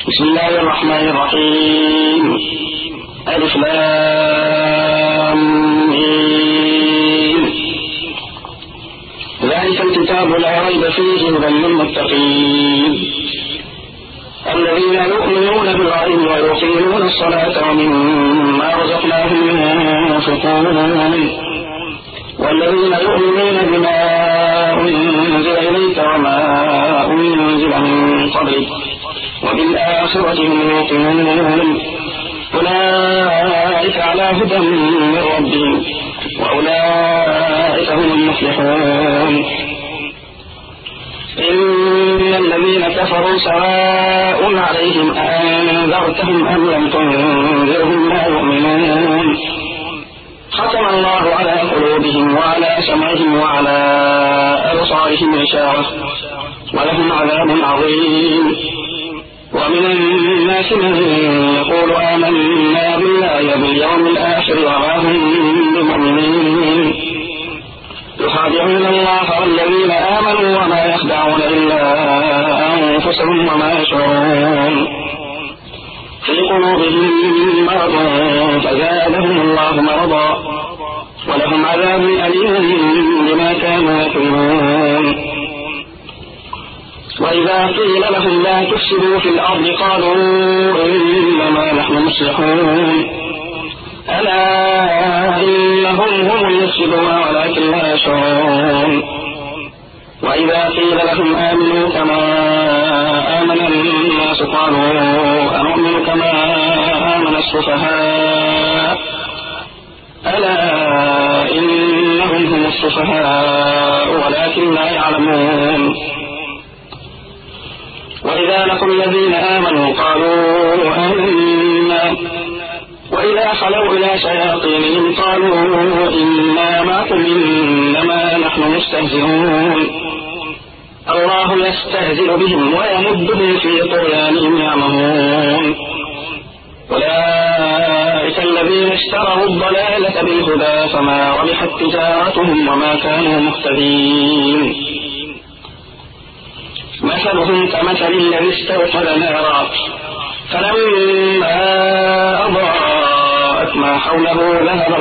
بسم الله الرحمن الرحيم. ألف لام ميم. ذلك الكتاب لا ريب فيه هدى للمتقين الذين يؤمنون بالغيب ويقيمون الصلاة ومما رزقناهم ينفقون والذين يؤمنون بما أنزل إليك وما أنزل من قبلك وبالآخرة هم يوقنون أولئك على هدى من ربهم وأولئك هم المفلحون. إن الذين كفروا سواء عليهم أنذرتهم أم لم تنذرهم لا يؤمنون ختم الله على قلوبهم وعلى سمعهم وعلى أبصارهم غشاوة ولهم عذاب عظيم. ومن الناس من يقول آمنا بالله باليوم الآخر وما هم بمؤمنين يخادعون الله والذين آمنوا وما يخدعون إلا أنفسهم وما يشعرون في قلوبهم مرض فزادهم الله مرضا ولهم عذاب أليم بما كانوا يكذبون. وإذا قيل لهم لا تفسدوا في الأرض قالوا إنما نحن مصلحون ألا إنهم هم المفسدون ولكن لا يشعرون. وإذا قيل لهم آمنوا كما آمن الناس قالوا أنؤمن كما آمن السفهاء ألا إنهم هم السفهاء ولكن لا يعلمون. وإذا لقوا الذين آمنوا قالوا آمنا وإذا خلوا إلى شياطينهم قالوا إنا معكم إنما نحن مستهزئون الله يستهزئ بهم ويمدهم في طغيانهم يعمهون. أولئك الذين اشتروا الضلالة بالهدى فما ربحت تجارتهم وما كانوا مهتدين. مثلهم كمثل الذي استوقد نارا فلما أضاءت ما حوله ذهب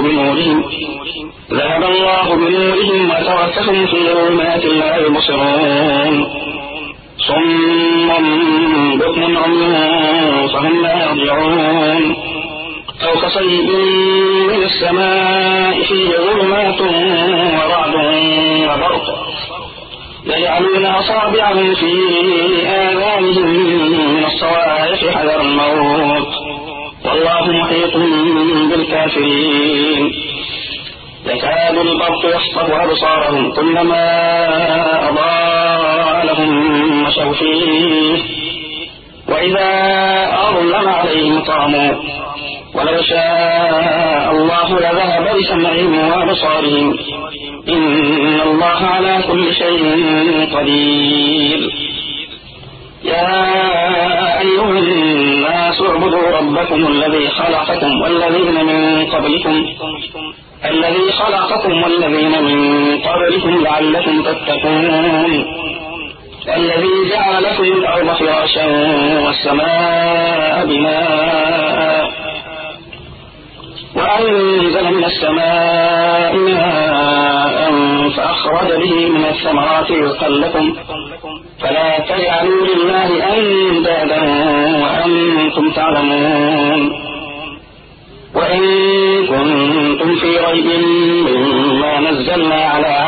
الله بنورهم وتركهم في ظلمات لا يبصرون صم بكم عمي فهم لا يرجعون أو كصيب من السماء فيه ظلمات ورعد وبرق يجعلون أصابعهم في آذانهم من الصواعق حذر الموت والله محيط بالكافرين. يكاد البرق يخطف أبصارهم كلما أضاء لهم مشوا فيه وإذا أظلم عليهم قاموا ولو شاء الله لذهب بسمعهم وأبصارهم إن الله على كل شيء قدير. يا أيها الناس اعبدوا ربكم الذي خلقكم والذين من قبلكم لعلكم تتقون الذي جعل لكم الأرض فراشا والسماء بناء وأنزل من السماء ماء فأخرج به من الثمرات رزقا لكم فلا تجعلوا لله أندادا وأنتم تعلمون. وإن كنتم في ريب مما نزلنا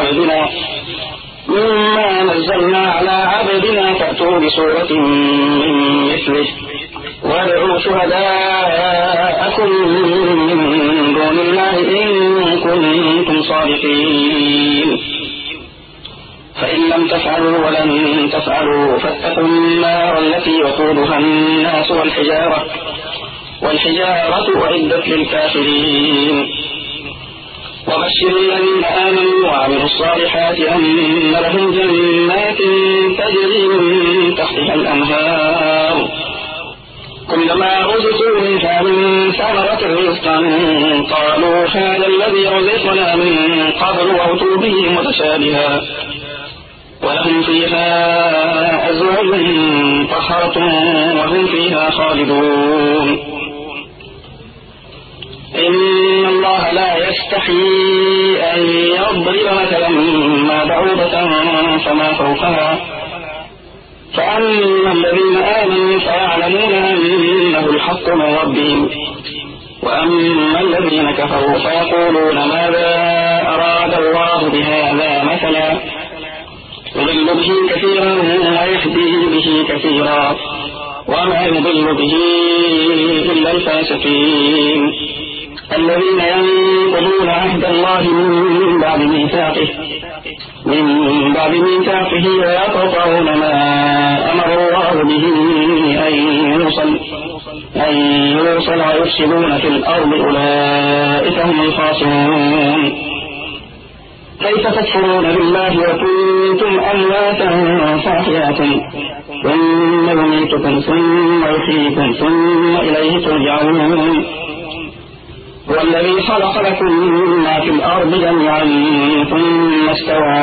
على عبدنا فأتوا بسورة من مثله وادعوا شهداءكم من دون الله إن كنتم صادقين فإن لم تفعلوا ولن تفعلوا فاتقوا النار التي وقودها الناس والحجارة أعدت للكافرين. وبشر الذين آمنوا وعملوا الصالحات أن لهم جنات تجري من تحتها الأنهار كلما رزقوا منها من ثمرة رزقا قالوا هذا الذي رزقنا من قبل وأتوا به متشابها ولهم فيها أزواج طهرة وهم فيها خالدون. إن الله لا يستحيي أن يضرب مثلا ما بعوضة فما فوقها، فأما الذين آمنوا فيعلمون أنه الحق من ربهم، وأما الذين كفروا فيقولون ماذا أراد الله بهذا مثلا، يضل به كثيرا ويهدي به كثيرا وما يضل به إلا الفاسقين الذين ينقضون عهد الله من بعد ميثاقه ويقطعون ما أمر الله به أن يوصل ويفسدون في الأرض، أولئك هم الخاسرون. كيف تكفرون بالله وكنتم أمواتا فأحياكم ثم يميتكم ثم يحييكم ثم إليه ترجعون. هو الذي خلق لكم ما في الأرض جميعا ثم استوى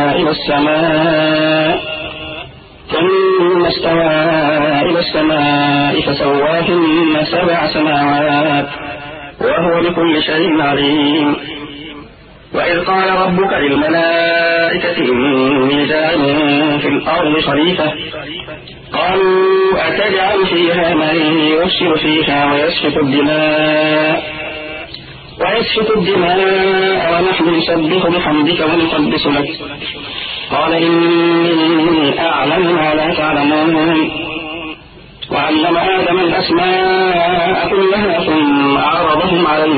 إلى السماء فسواهن 7 سماوات وهو بكل شيء عليم. وإذ قال ربك للملائكة إني جاعل في الأرض خليفة قالوا أتجعل فيها من يفسد فيها ويسفك الدماء ونحن نسبح بحمدك ونقدس لك قال إني أعلم ما لا تعلمون. وعلم آدم الأسماء كلها ثم عرضهم على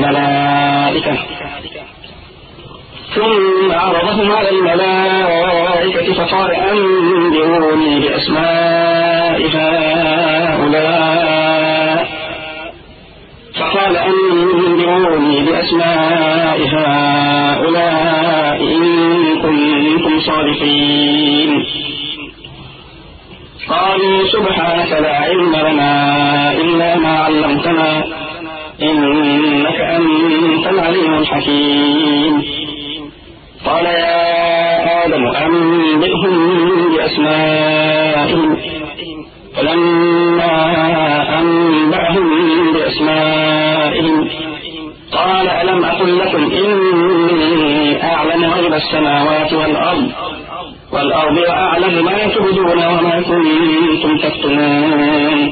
الملائكة فقال أنبئوني بأسماء هؤلاء إن كنتم صادقين. قالوا سبحانك لا علم لنا إلا ما علمتنا إنك أنت العليم الحكيم. قال يا آدم أنبئهم بأسمائهم، فلما أنبأهم بأسمائهم قال ألم أقل لكم إني أعلم غيب السماوات والأرض وأعلم ما تبدون وما كنتم تكتمون.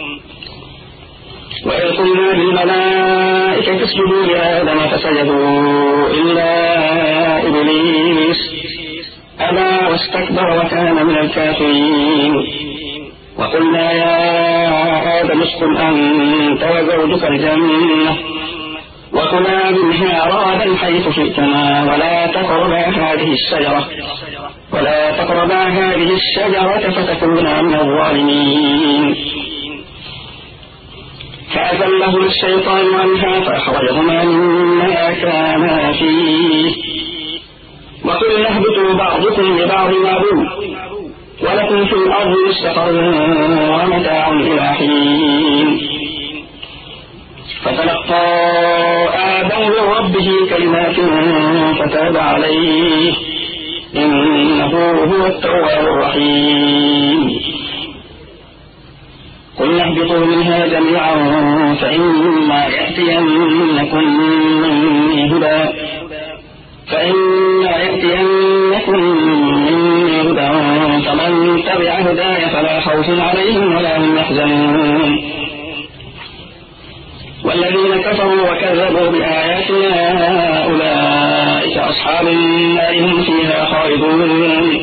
وإذ قلنا للملائكة اسجدوا لآدم فسجدوا إلا إبليس أبى واستكبر وكان من الكافرين. وقلنا يا آدم اسكن أنت وزوجك الجنة وكلا منها رغدا حيث شئتما ولا تقربا هذه الشجرة فتكونا من الظالمين. فأزلهم الشيطان عنها فأخرجهما مما كانا فيه وقلنا اهبطوا بعضكم لبعض عدو ولكم في الأرض مستقر ومتاع إلى حين. فتلقى آدم من ربه كلمات فتاب عليه إنه هو التواب الرحيم. قل اهبطوا منها جميعا فإما يأتينكم مني هدى فمن تبع هداي فلا خوف عليهم ولا هم يحزنون. والذين كفروا وكذبوا بآياتنا أولئك أصحاب النار هم فيها خالدون.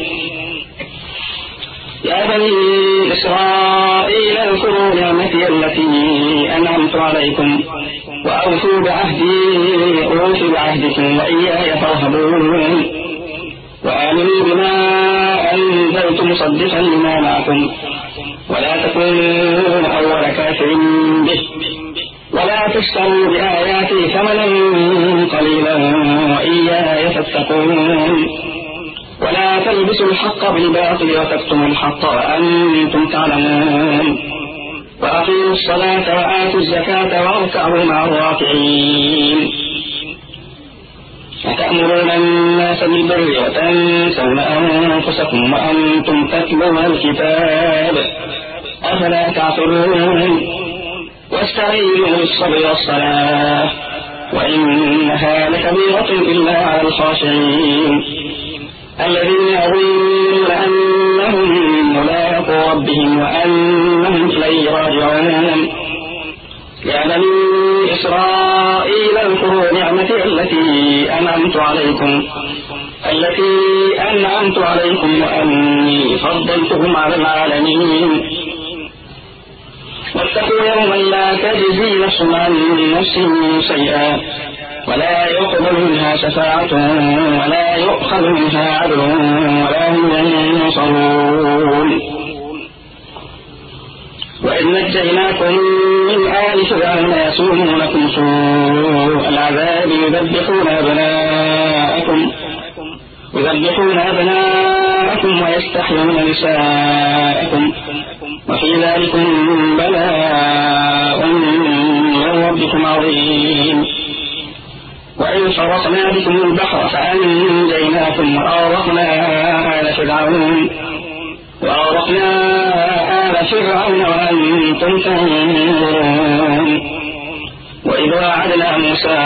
يا بني إسرائيل اذكروا نعمتي التي أنعمت عليكم وأوفوا بعهدي أوف بعهدكم وإياي فارهبون. وآمنوا بما أنزلت مصدقا لما معكم ولا تكونوا أول كافر به ولا تشتروا بآياتي ثمنا قليلا وإياي فاتقون. ولا تلبسوا الحق بالباطل وتكتموا الحق وأنتم تعلمون. وأقيموا الصلاة وآتوا الزكاة واركعوا مع الراكعين. أتأمرون الناس بالبر وتنسون أنفسكم وأنتم تتلون الكتاب أفلا تعقلون واستعينوا بالصبر والصلاة وإنها لكبيرة إلا على الخاشعين الذين يظنون أنهم ملاقو ربهم وأنهم إليه راجعون يا بني إسرائيل اذكروا نعمتي التي أنعمت عليكم وأني فضلتكم على العالمين واتقوا يوما لا تجزي نفس عن نفس شيئا ولا يقبل منها شفاعة ولا يؤخذ منها عدل ولا هم ينصرون وإذ نجيناكم من آل فرعون يسومونكم سوء العذاب يذبحون أبناءكم ويستحيون نساءكم وفي ذلكم بلاء من ربكم عظيم وإن فرقنا بكم البحر فأنجيناكم وأغرقنا آل فرعون وأنتم تنظرون وإذ وعدنا موسى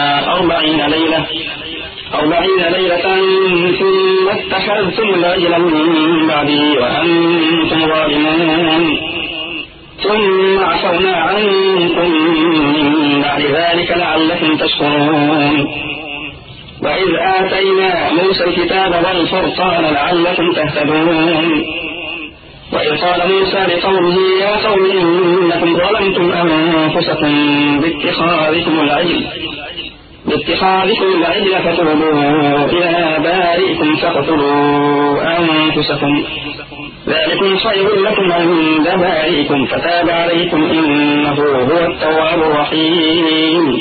40 ليلة ثم اتخذتم العجل من بعده وأنتم ظالمون ثم عفونا عنكم من بعد ذلك لعلكم تشكرون وإذ آتينا موسى الكتاب والفرقان لعلكم تهتدون وإذ قال موسى لقومه يا قوم إنكم ظلمتم أنفسكم باتخاذكم العجل فتوبوا إلى بارئكم فاقتلوا أنفسكم ذلكم خير لكم عند بارئكم فتاب عليكم إنه هو التواب الرحيم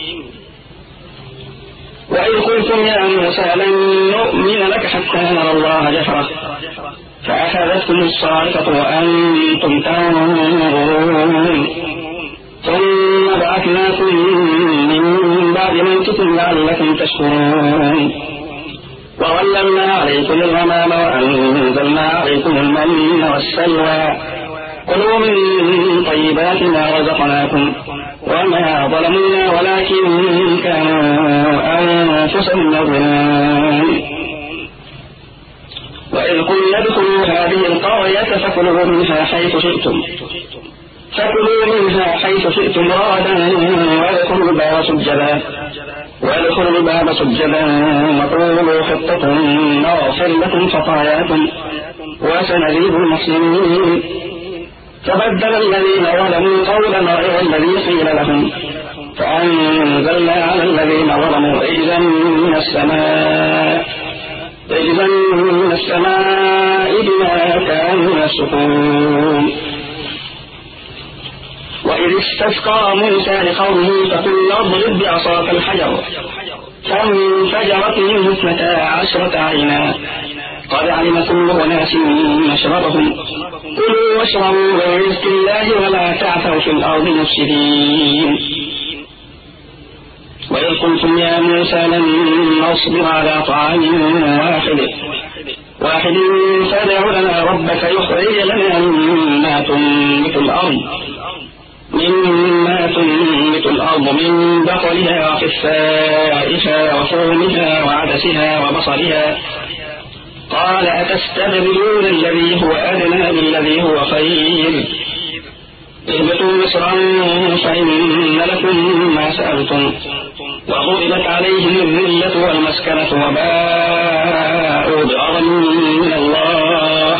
وإذ قلتم يا موسى لن نؤمن لك حتى نرى الله جهرة فأخذتكم الصاعقة وأنتم تنظرون ثم بعثناكم من بعد موتكم لعلكم تشكرون وظللنا عليكم الغمام وأنزلنا عليكم المن والسلوى كلوا من طيبات ما رزقناكم وما ظلمونا ولكن كانوا أنفسهم يظلمون وإذ قلنا ادخلوا هذه القرية فكلوا منها حيث شئتم رغدا وادخلوا الباب سجدا وقولوا حطة نغفر لكم خطاياكم وسنزيد المحسنين فبدل الذين ظلموا قولا غير الذي قيل لهم فأنزلنا على الذين ظلموا رجزا من السماء بما كانوا يفسقون وإذ استسقى موسى لقومه فقل اضرب بعصاك الحجر فانفجرت منه 12 عينا قد علم كل أناس مشربهم كلوا واشربوا من رزق الله ولا تعثوا في الأرض مفسدين وإذ قلتم يا موسى لن نصبر على طعام واحد فادع لنا ربك يخرج لنا مما تنبت الأرض من بقلها وقثائها وفومها وعدسها وبصلها قال أتستبدلون الذي هو أدنى بالذي هو خير اهبطوا مصرا فإن لكم ما سألتم وغضبت عليهم الذلة والمسكنة وباءوا بغضب من الله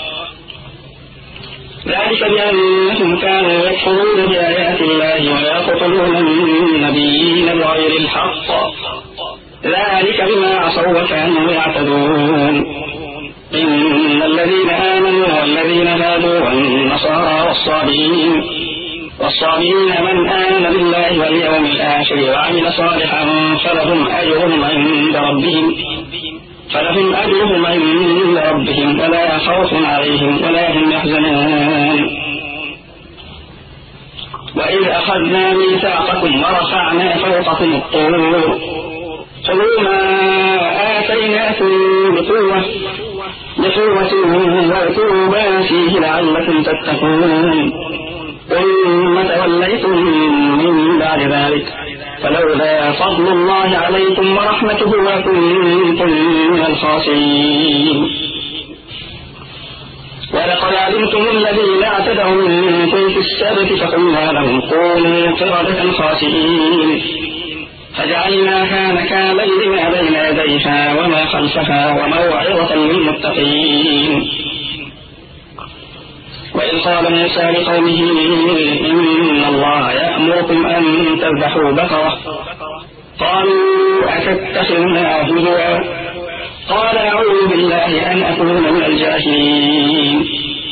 ذلك بأنهم كانوا يكفرون بآيات الله ويقتلون النبيين بغير الحق ذلك بما عصوا وكانوا يعتدون إن الذين آمنوا والذين هادوا والنصارى والصابئين من آمن بالله واليوم الآخر وعمل صالحا فلهم أجرهم عند ربهم ولا خوف عليهم ولا هم يحزنون وإذ أخذنا ميثاقكم ورفعنا فوقكم الطور خذوا ما آتيناكم بقوة بقوة واذكروا ما فيه لعلكم تتقون ثم توليتم من بعد ذلك فلولا فضل الله عليكم ورحمته لكنتم من الخاسرين ولقد علمتم الذين اعتدوا منكم في السبت فقلنا لهم كونوا قردة خاسئين فجعلناها نكالا لما بين يديها وما خلفها وموعظة للمتقين وإذ قال موسى لقومه إن الله يأمركم أن تذبحوا بقرة قالوا أتتخذنا هزوا قال أعوذ بالله أن أكون من الجاهلين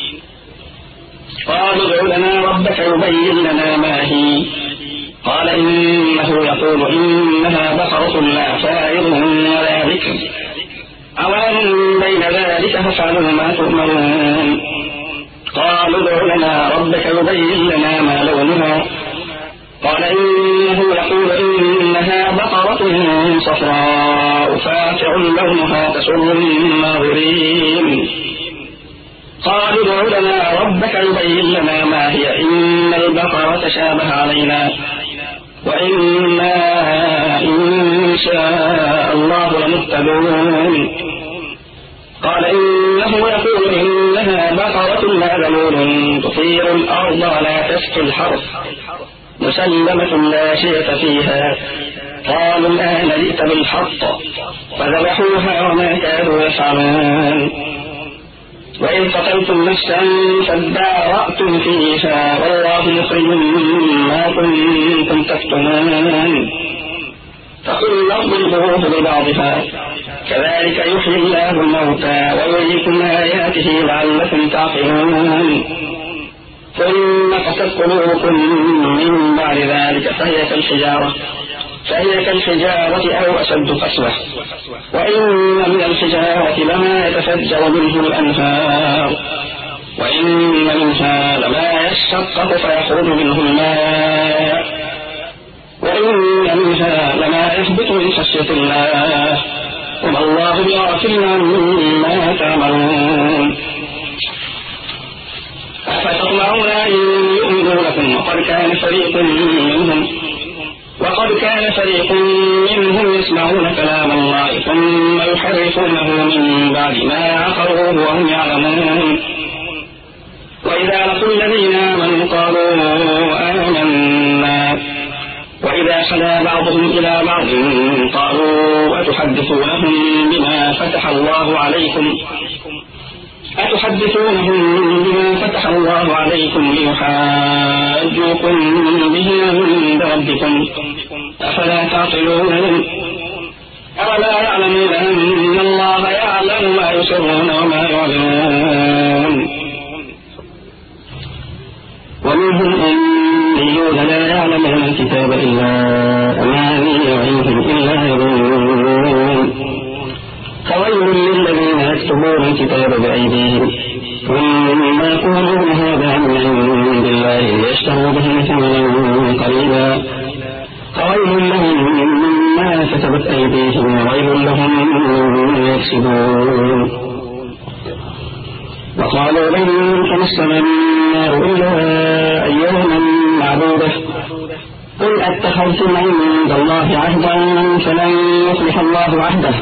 قالوا ادع لنا ربك يبين لنا ما هي قال إنه يقول إنها بقرة لا فارض ولا بكر عوان بين ذلك فافعلوا ما تؤمرون قالوا ادع لنا ربك يبين لنا ما لونها قال إنه يقول إنها بقرة صفراء فاقع لونها تسر الناظرين قالوا ادع لنا ربك يبين لنا ما هي إن البقرة تشابه علينا وإنا إن شاء الله لمهتدون قال إنه يقول إنها بقرة لا ذلول تثير الأرض ولا تسقي الحرث مسلمة لا شية فيها قالوا الآن جئت بالحق فذبحوها وما كانوا يفعلون وإن قتلتم نفسا فادارأتم فيها والله مخرج ما كنتم تكتمون فقلنا اضربوه ببعضها كذلك يحيي الله الموتى ويريكم آياته لعلكم تعقلون ثم قست قلوبكم من بعد ذلك فهي كالحجارة أو أشد قسوة وإن من الحجارة لما يتفجر منه الأنهار وإن منها لما يشقق فيخرج منه الماء وإن منها لما يهبط من خشية الله وما الله بغافل عما تعملون أفتطمعون أن يؤمنوا لكم وقد كان فريق منهم يسمعون كلام الله ثم يحرفونه من بعد ما عقروه وهم يعلمون وإذا لقوا الذين آمنوا قالوا آمنا وإذا خلا بعضهم إلى بعض قالوا أتحدثونهم بما فتح الله عليكم ليحاجوكم به عند ربكم أفلا تعقلون أولا يعلمون أن الله يعلم ما يسرون وما يعلنون ومنهم أميون لا يعلمون الكتاب إلا أماني وإنهم إلا يظنون فويل للذين يكتبون الكتاب بأيديهم ثم يقولون هذا من عند الله ليشتروا به ثمنا قليلا فويل لهم مما كتبت أيديهم وويل لهم مما يكسبون وقالوا لن تمسنا النار إلا أياما معدودة قل أتخذتم عند الله عهدا فلن يخلف الله عهده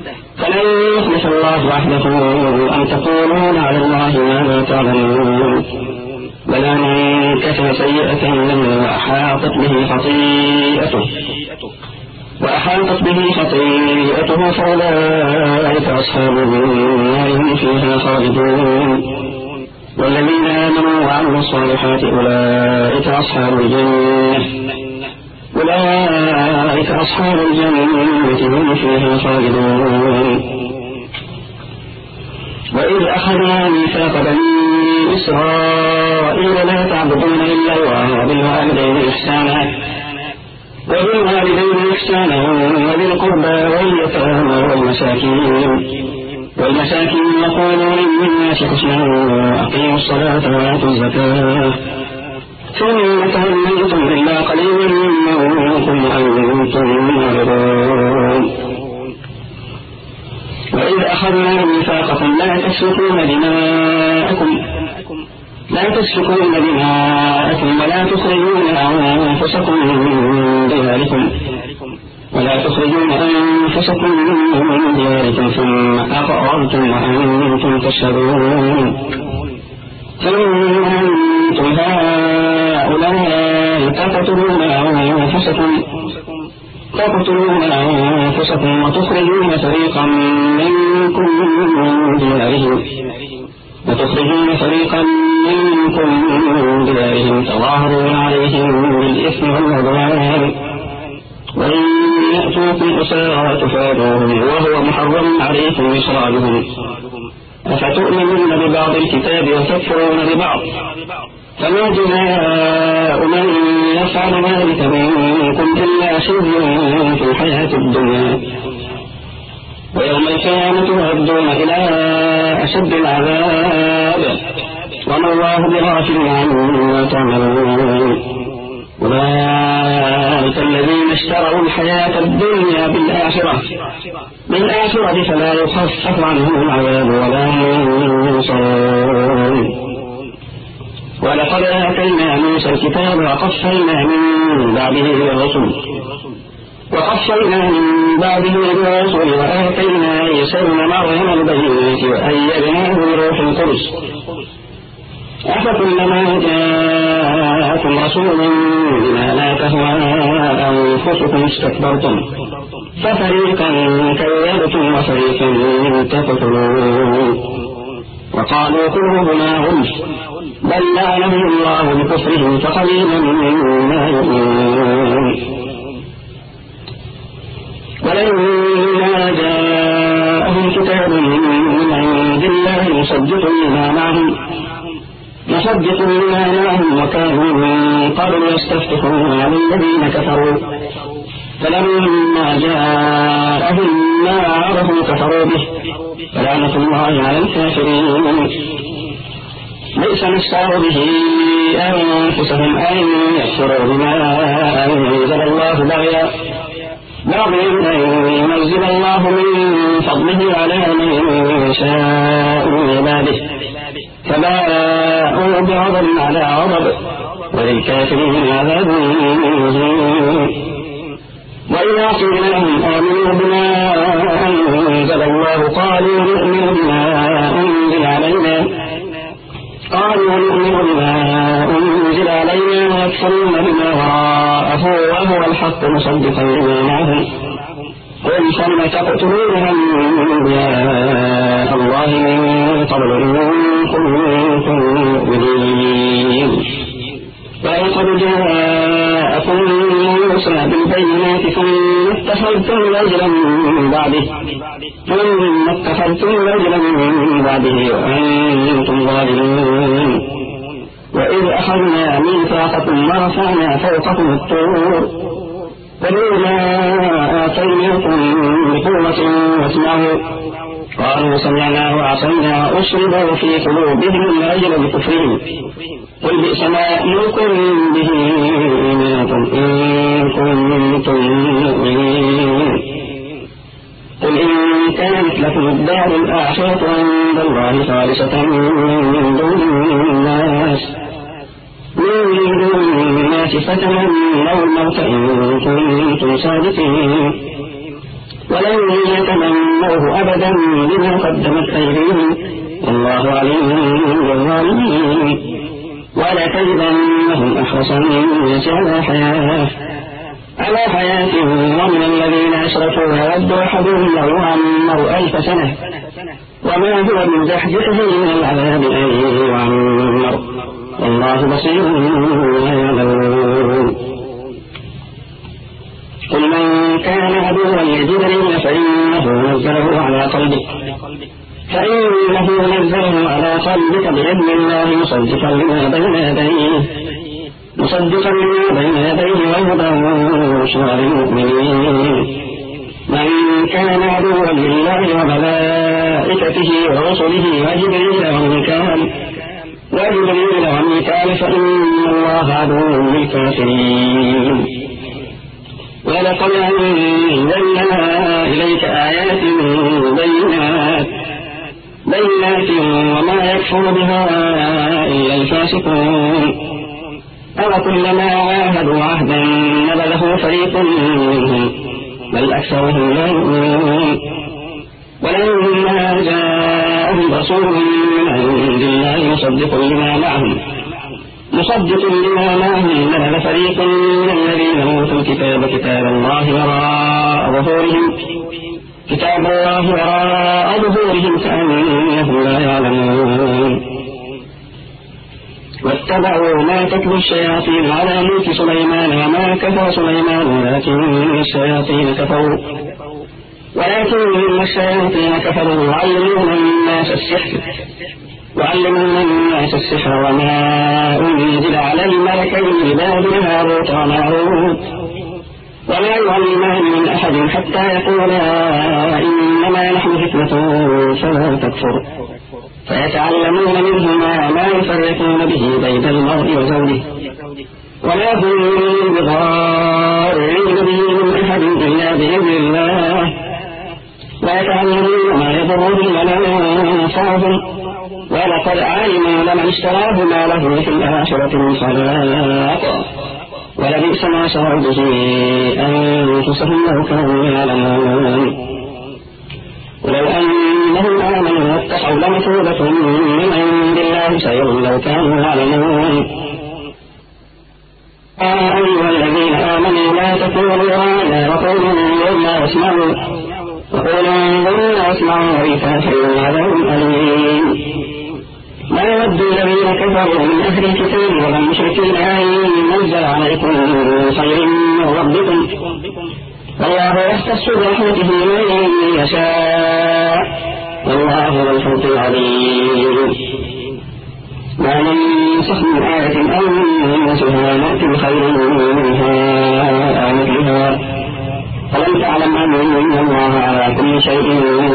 أن تقولون على الله ما لا تعلمون بلى من كسب سيئة لما أحاطت به خطيئته فأولئك أصحاب النار هم فيها خالدون والذين آمنوا وعملوا الصالحات أولئك أصحاب الجنة هم فيها خالدون وإذ أخذنا ميثاق بني إسرائيل لا تعبدون إلا الله وبالوالدين إحسانا وذي القربى واليتامى والمساكين يقولون للناس حسنا أقيموا الصلاة وآتوا الزكاة ثم توليتم إلا قليلا منكم وأنتم معرضون وإذ أخذنا ميثاقكم لا تسفكون دماءكم ولا تخرجون أنفسكم من دياركم ثم أقررتم وأنتم تشهدون ثم أنتم هؤلاء تقتلون أنفسكم وتخرجون فريقا منكم من ديارهم تظاهرون عليهم بالإثم والعدوان وإن يأتوكم أسارى تفادوهم وهو محرم عليكم إخراجهم أفتؤمنون ببعض الكتاب وتكفرون ببعض فما جزاء من يفعل ذلك منكم إلا خزي في الحياة الدنيا ويوم القيامة يردون إلى أشد العذاب وما الله بغافل عما تعملون أولئك الذين اشتروا الحياة الدنيا بالآخرة فلا يخفف عنهم العذاب ولا هم ينصرون ولقد آتينا موسى الكتاب وقفينا من بعده بالرسل وآتينا عيسى ابن مريم البينات وأيدناه بروح القدس أفكلما جاءكم رسول بما لا تهوى أنفسكم استكبرتم ففريقا كذبتم وفريقا تقتلون وقالوا قلوبنا غلف بل لعنهم الله بكفرهم فقليلا ما يؤمنون ولما جاءهم كتاب من عند الله مصدق لما معهم وكانوا من قبل يستفتحون على الذين كفروا فلما جاءهم ما عرفوا كفروا به فلعنة الله على الكافرين بئس ما اشتروا به أنفسهم أن يكفروا بما أنزل الله بغيا أن ينزل الله من فضله على من يشاء من عباده فباءوا بغضب على غضب وللكافرين عذاب مهين وإذا قيل لهم آمنوا بما أنزل الله قالوا نؤمن بما أنزل علينا ويكفرون بما وراءه وهو الحق مصدقا لما معهم قل فلم تقتلون أنبياء الله من قبل إن كنتم مؤمنين ولقد جاءكم موسى بالبينات ثم اتخذتم العجل من بعده وأنتم ظالمون وإذ أخذنا ميثاقكم ورفعنا فوقكم الطور خذوا ما آتيناكم بقوة واسمعوا قالوا سمعنا وعصينا وأشربوا في قلوبهم العجل بكفرهم قل بئس ما يأمركم به إيمانكم إن كنتم مؤمنين قل إن كانت لكم الدار الآخرة عند الله خالصة من دون الناس فتمنوا الموت إن كنتم صادقين ولن يتمنوه أبدا بما قدمت أيديهم والله عليم بالظالمين ولتجدنهم أحرص الناس على حياة ومن الذين أشركوا يود أحدهم لو يعمر 1000 سنة وما هو بمزحزحه من العذاب أن يعمر والله بصير بما يعملون قل من كان عدوا لجبريل فإنه نزله على قلبك بإذن الله مصدقا لما بين يديه وهدى وبشرى للمؤمنين من كان عدوا لله وملائكته ورسله وجبريل وميكال فإن الله عدو للكافرين ولقد أنزلنا إليك آيات بينات بينات وما يكفر بها إلا الفاسقون أوكلما عاهدوا عهدا نبذه فريق منهم بل أكثرهم لا يؤمنون ولما جاءهم رسول من عند الله مصدق لما معهم نبذ فريق من الذين أوتوا الكتاب كتاب الله وراء ظهورهم كأنهم لا يعلمون واتبعوا ما تتلو الشياطين على ملك سليمان وما كفر سليمان ولكن الشياطين كفروا يعلمون الناس السحر وما أنزل على الملكين ببابل هاروت وماروت وما يعلمان من أحد حتى يقولا إنما نحن فتنة فلا تكفر فيتعلمون منهما ما يفرقون به بين المرء وزوجه ولا هم بضارين به من أحد إلا بإذن الله ويتعلمون ما يضرهم ولا ينفعهم ولقد علموا لمن اشتراه ما له في الآخرة من خلاق ولبئس ما شروا به أنفسهم لو كانوا يعلمون ولو أنهم آمنوا واتقوا لمثوبة من عند الله خير لو كانوا يعلمون أيها الذين آمنوا لا تقولوا راعنا وقولوا انظرنا واسمعوا وللكافرين عذاب أليم ما يود الذين كفروا من أهل الكتاب والمشركين أن ينزل عليكم خير من ربكم والله يختص برحمته من يشاء والله ذو الفضل العظيم ما ننسخ من آية أو ننسها نأتي بخير منها أو مثلها ألم تعلم أن الله على كل شيء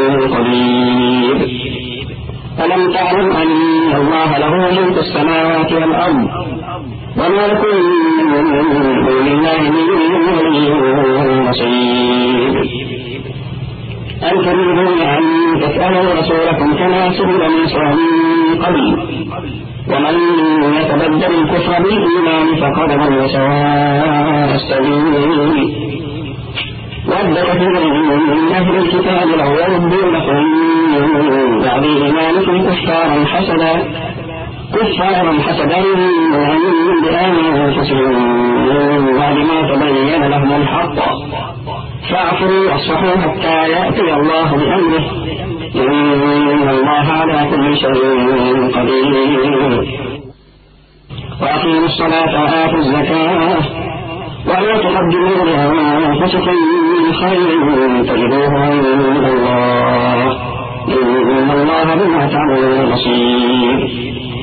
قدير ألم تعلم أن الله له ملك السماوات والأرض وما لكم من دون الله من ولي نصير أن تريدون أن تسألوا رسولكم كما سئل موسى من قبل ومن يتبدل الكفر بالإيمان فقد ضل سواء السبيل ود كثير من أهل الكتاب لو يردونكم من بعد إيمانكم كفارا حسدا من عند أنفسهم من بعد ما تبين لهم الحق فاعفوا واصفحوا حتى يأتي الله بأمره إن الله على كل شيء قدير وأقيموا الصلاة وآتوا الزكاة ولا تقدموا لأنفسكم من خير تجدوه عند الله إن الله بما تعملون بصير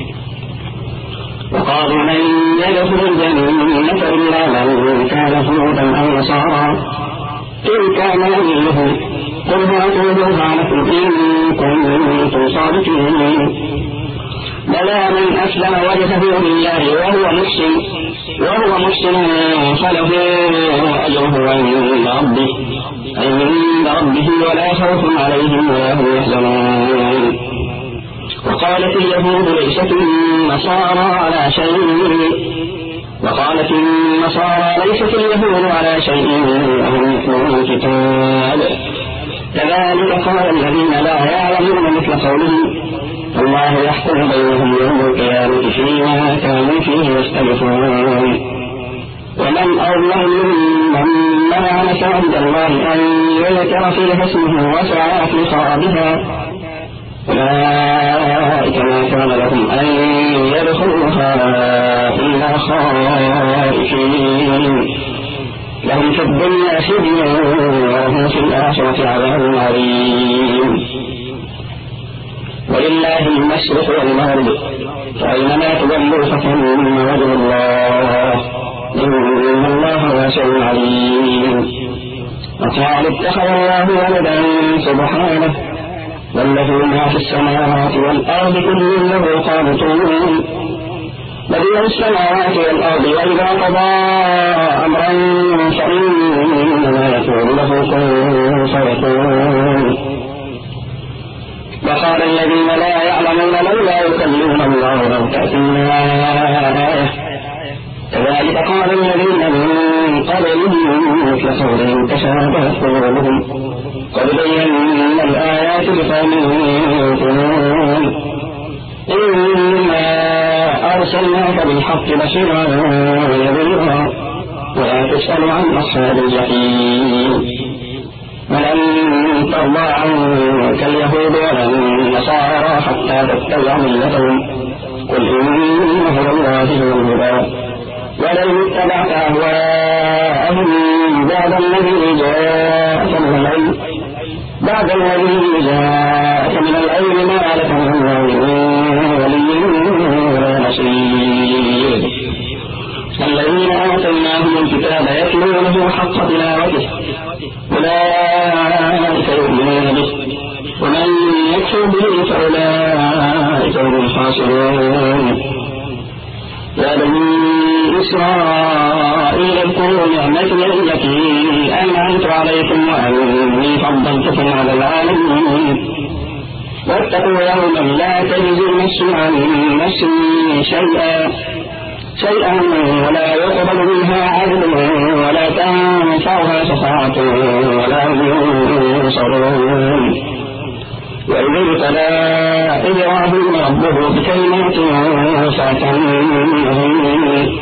وقالوا من يدخل الجنة إلا من كان هودا أو نصارى تلك أمانيهم قل هاتوا برهانكم إن كنتم صادقين بلى من أسلم وجهه لله وهو محسن فله أجره عند ربه ولا خوف عليهم ولا هم يحزنون وقالت اليهود ليست النصارى على شيء وهم يتلون الكتاب كذلك قال الذين لا يعلمون مثل قولهم الله يحكم بينهم يوم القيامة فيما كانوا فيه يختلفون ومن أظلم ممن منع مساجد الله أن يذكر فيها اسمه وسعى في خرابها أولئك ما كان لهم أن يدخلوها إلا خائفين لهم في الدنيا خزي ولهم في الآخرة عذاب عظيم ولله المشرق والمغرب فأينما تولوا فثم وجه الله إن الله واسع عليم وقالوا اتخذ الله ولدا سبحانه والذي ما في السماوات والأرض كل له قانتون بديع السماوات والأرض وإذا قضى أمرا فإنما يقول له كن فيكون وقال الذين لا يعلمون لولا يكلمنا الله أو تأتينا آية كذلك قال الذين من قبلهم مثل قولهم تشابهت قلوبهم قد بينا الآيات لقوم يوقنون إنا أرسلناك بالحق بشيرا ونذيرا ولا تسأل عن أصحاب الجحيم ولن ترضى عنك اليهود ولا النصارى حتى تتبع ملتهم قل إن هدى الله هو الهدى ولئن اتبعت أهواءهم بعد الذي جاءك من العلم ما لك من ولي ولا نصير الذين آتيناهم الكتاب يتلونه حق تلاوته أولئك يؤمنون به ومن يكفر به فأولئك هم الخاسرون يا بني إسرائيل اذكروا نعمتي التي أنعمت عليكم وأني فضلتكم على العالمين واتقوا يوما لا تجزي نفس عن نفس شيئا ولا يقبل منها عدل ولا تنفعها شفاعة ولا هم ينصرون وإذ ابتلى إبراهيم ربه بكلمات فأتمهن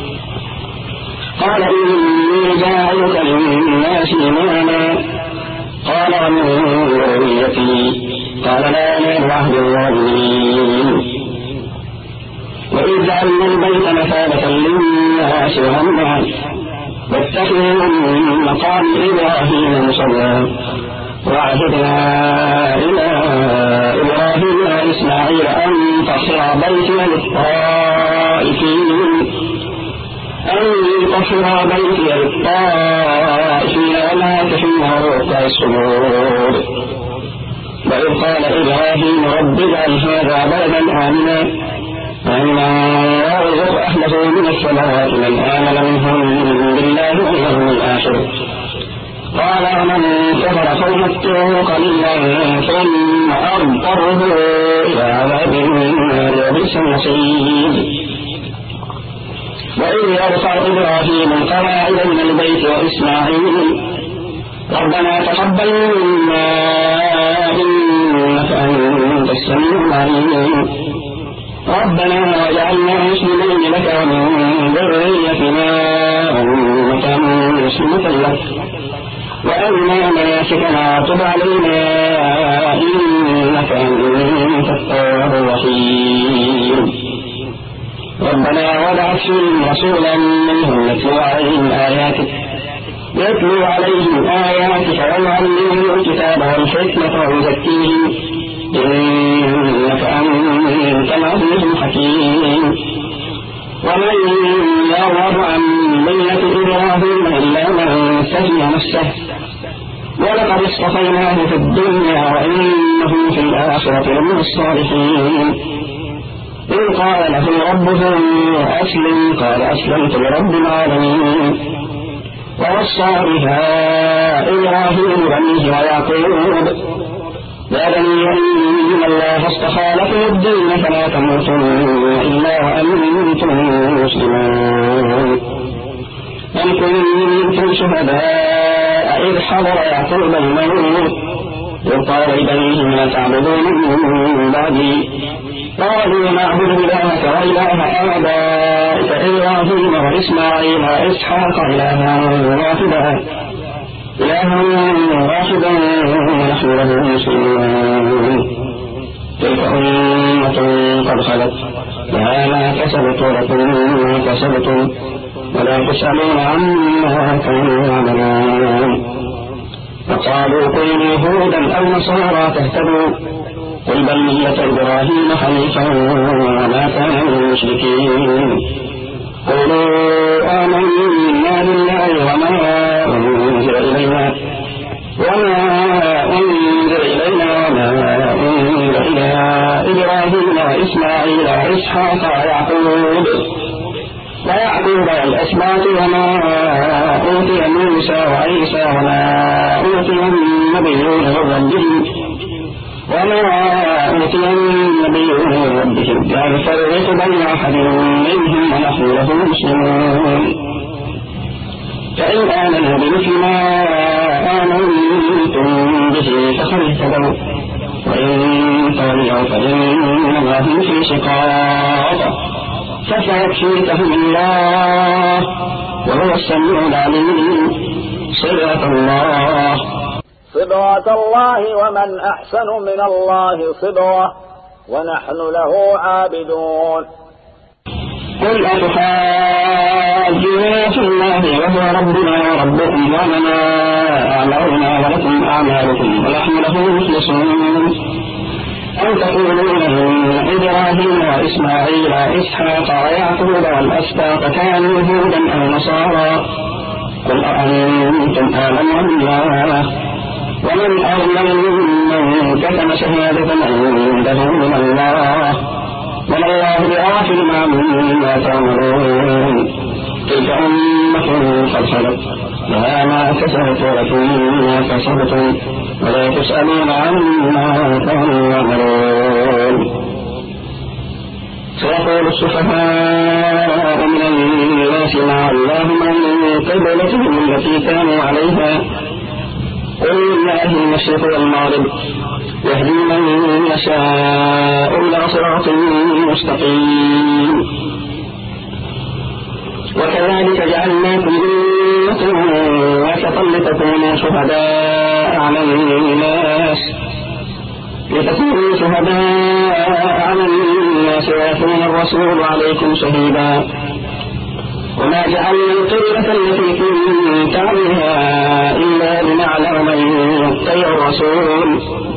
قال إني جاعلك للناس إماما قال ومن ذريتي قال لا ينال عهد الظالمين وإذ جعلنا البيت مثابة للناس وأمنا واتخذوا من مقام إبراهيم مصلى وعهدنا إلى إبراهيم وإسماعيل أن تطهر بيتي للطائفين والعاكفين وركع السجود وإذ قال إبراهيم رب اجعل هذا بلدا آمنا وارزق أهله من الثمرات من آمن منهم بالله واليوم الآخر قال ومن كفر فأمتعه قليلا ثم أضطره إلى عذاب النار وبئس المصير وإذ يرفع إبراهيم القواعد من البيت وإسماعيل ربنا تقبل منا إنك أنت السميع العليم ربنا واجعلنا مسلمين لك ومن ذريتنا أمة مسلمة لك وأرنا مناسكنا وتب علينا إنك أنت التواب الرحيم ربنا وابعث فيهم رسولا منهم يتلو عليهم آياتك ويعلمهم الكتاب والحكمة ويزكيهم إنك أنت العزيز الحكيم ومن يرغب عن ملة إبراهيم إلا من سفه نفسه ولقد اصطفيناه في الدنيا وإنه في الآخرة لمن الصالحين إذ قال له ربه أسلم قال أسلمت لرب العالمين ووصى بها إبراهيم بنيه ويعقوب يا بني إن الله اصطفى لكم الدين فلا تموتن إلا وأنتم مسلمون أم كنتم شهداء إذ حضر يعقوب الموت إذ قال لبنيه ما تعبدون من بعدي قالوا نعبد إلهك وإله آبائك إبراهيم وإسماعيل وإسحاق إلها واحدا ونحن له مسلمون تلك أمة قد خلت لها ما كسبت ولكم ما كسبتم ولا تسألون عما كانوا يعملون فقالوا كونوا هودا أو نصارى تهتدوا قل بل ملة إبراهيم حنيفا وما كان من المشركين قولوا آمنا بالله وما أنزل إلينا وما أنزل إلى إبراهيم وإسماعيل وإسحاق ويعقوب والأسباط وما أوتي موسى وعيسى وما أوتي النبيون من ربهم وما أوتي النبيون من ربهم لا نفرق بين أحد منهم ونحن له مسلمون فإن آمنوا بمثل ما آمنتم به فقد اهتدوا وإن تولوا فإنما هم في شقاق فسيكفيكهم الله وهو السميع العليم. صدق الله. صبغة الله ومن أحسن من الله صبغة ونحن له عابدون. قل أتحاجون في الله وهو ربنا وربكم ولنا أعمالنا ولكم أعمالكم ونحن له مخلصون. أن تقولون إن إبراهيم وإسماعيل وإسحاق ويعقوب والأسباط كانوا هودا أو نصارى قل أأنتم أعلم أم الله ومن أظلم ممن كتم شهادة عنده من الله وما الله بغافل عما تعملون. تلك أمة قد خلت لها ما كسبت ولكم ما كسبتم ولا تسألون عما كانوا يعملون. سيقول السفهاء من الناس لعلهم عن قبلتهم التي كانوا عليها قل لله المشرق والمغرب يهدي من يشاء إلى صراط مستقيم. وكذلك جعلناكم أمة وسطا لتكونوا شهداء على الناس ويكون الرسول عليكم شهيدا. وما جعلنا القبلة التي كنت عليها إلا لنعلم من يتبع الرسول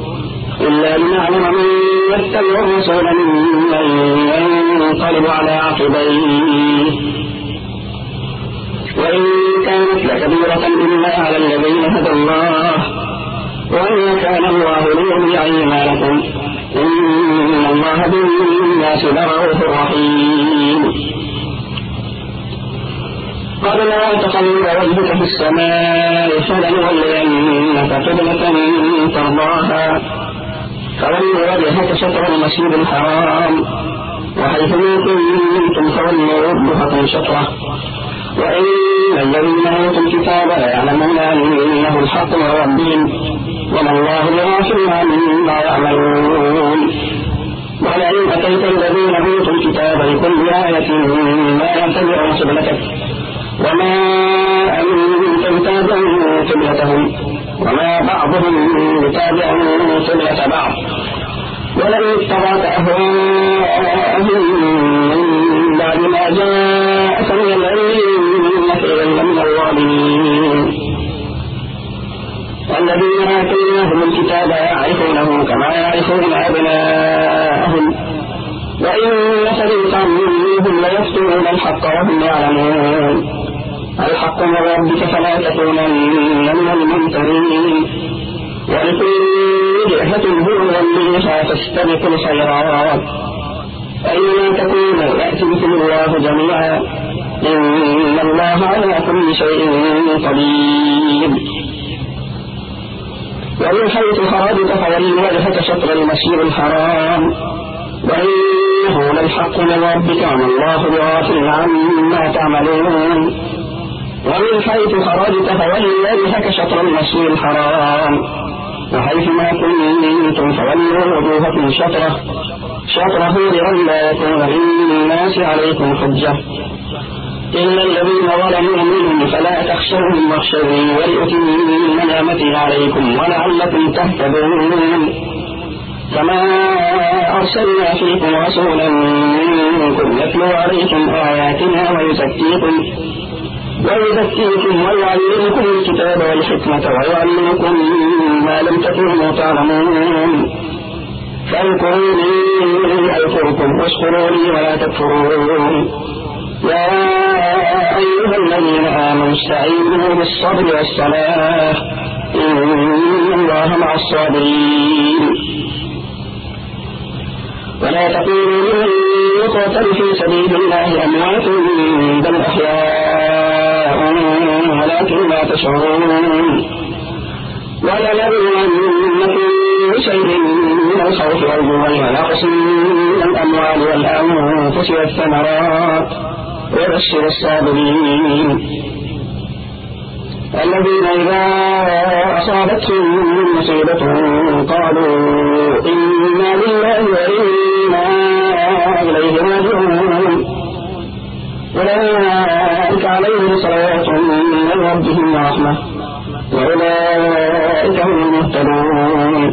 ممن ينقلب على عقبيه وإن كانت لكبيرة إلا على الذين هدى الله وإن كان الله ليضيع إيمانكم إن الله بالناس لرؤوف رحيم. قد لا تقلب وجهك في السماء فلنولينك قبلة ترضاها فولوا وجهك شطر المسجد الحرام وحيث كنتم فولوا وجوهكم شطره وإن الذين أوتوا الكتاب ليعلمون أنه الحق من ربهم وما الله بغافل عما يعملون. ولئن أتيت الذين أوتوا الكتاب بكل آية ما يتبعون قبلتك وما أنت بتابع قبلتهم وما بعضهم بتابع قبلة بعض ولئن اتبعت أهواءهم من بعد ما جاءك من العلم إنك إذا لمن الظالمين. الذين آتيناهم الكتاب يعرفونه كما يعرفون أبناءهم وإن فريقا منهم ليكتمون الحق وهم يعلمون. الحق من ربك فلا تكونن من الممترين ولكل وجهة هو موليها فاستبقوا الخيرات أينما تكونوا يأتي بكم الله جميعا إن الله على كل شيء قدير. ومن حيث خرجت فولي وجهك شطر المسجد الحرام وإنه للحق من ربك وما الله بغافل عما تعملون. ومن حيث خرجت فولي وجهك شطر المسجد الحرام وحيث ما كنتم فولوا وجوهكم شطره لئلا يكون للناس عليكم حجة إلا الذين ظلموا منهم فلا تخشوهم واخشوني ولأتم نعمتي عليكم ولعلكم تهتدون. كما أرسلنا فيكم رسولا منكم يتلو عليكم آياتنا ويزكيكم ويعلمكم الكتاب والحكمة ويعلمكم ما لم تكونوا تعلمون. فاذكروني أذكركم واشكروا لي ولا تكفرون. يا أيها الذين آمنوا استعينوا بالصبر والصلاة إن الله مع الصابرين. ولا تقولوا لمن يقتل في سبيل الله أموات بل أحياء ولكن لا تشعرون. ولنبلونكم بشيء من وجوها ونقص من الأموال والأنفس والثمرات وبشر الصابرين الذين إذا أصابتهم مصيبة قالوا إنا لله وإنا إليه راجعون أولئك عليهم صلوات من ربهم ورحمة وأولئك هم المهتدون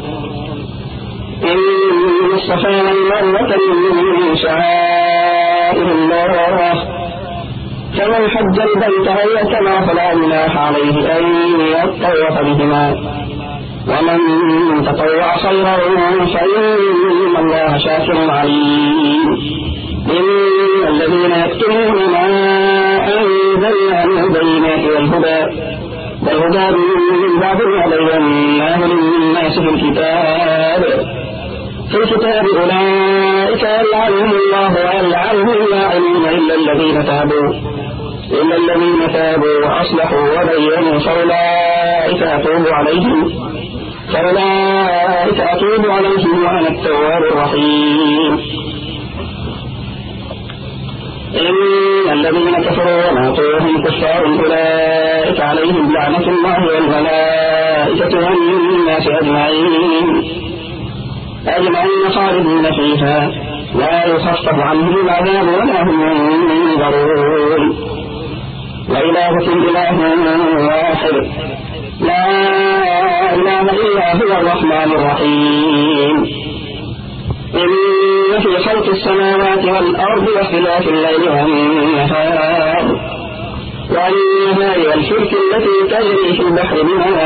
إن الصفا والمروة من شعائر الله فمن حج البيت أو اعتمر فلا جناح عليه أن يطوف بهما ومن تطوع خيرا فإن الله شاكر عليم إن الذين يكتمون ما أنزلنا من البينات والهدى من بعد ما بيناه للناس في الكتاب أولئك يلعنهم الله ويلعنهم اللاعنين إلا الذين تابوا وأصلحوا وبينوا فأولئك أتوب عليهم وأنا التواب الرحيم إن الذين كفروا وماتوا وهم كفار أولئك عليهم لعنة الله والملائكة والناس أجمعين خالدين فيها لا يخفف عنهم العذاب ولا هم ينظرون وإلهكم إله واحد لا إله إلا هو الرحمن الرحيم إن في خلق السماوات والأرض واختلاف الليل والنهار والفلك التي تجري في البحر بما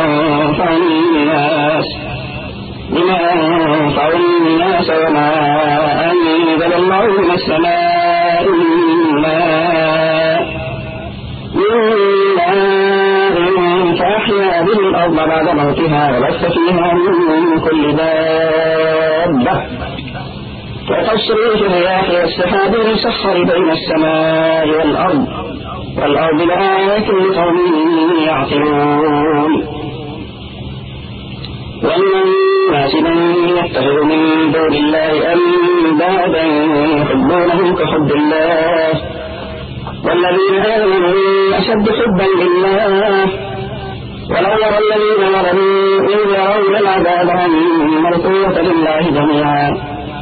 ينفع الناس وما أنزل الله من السماء من ماء فأحيا به الأرض بعد موتها وبث فيها من كل دابة وتصريف الرياح والسحاب المسخر بين السماء والأرض لآيات لقوم يعقلون ومن الناس من يتخذ من دون الله أندادا يحبونهم كحب الله والذين آمنوا أشد حبا لله ولو يرى الذين ظلموا إذ يرون العذاب أن القوة لله جميعا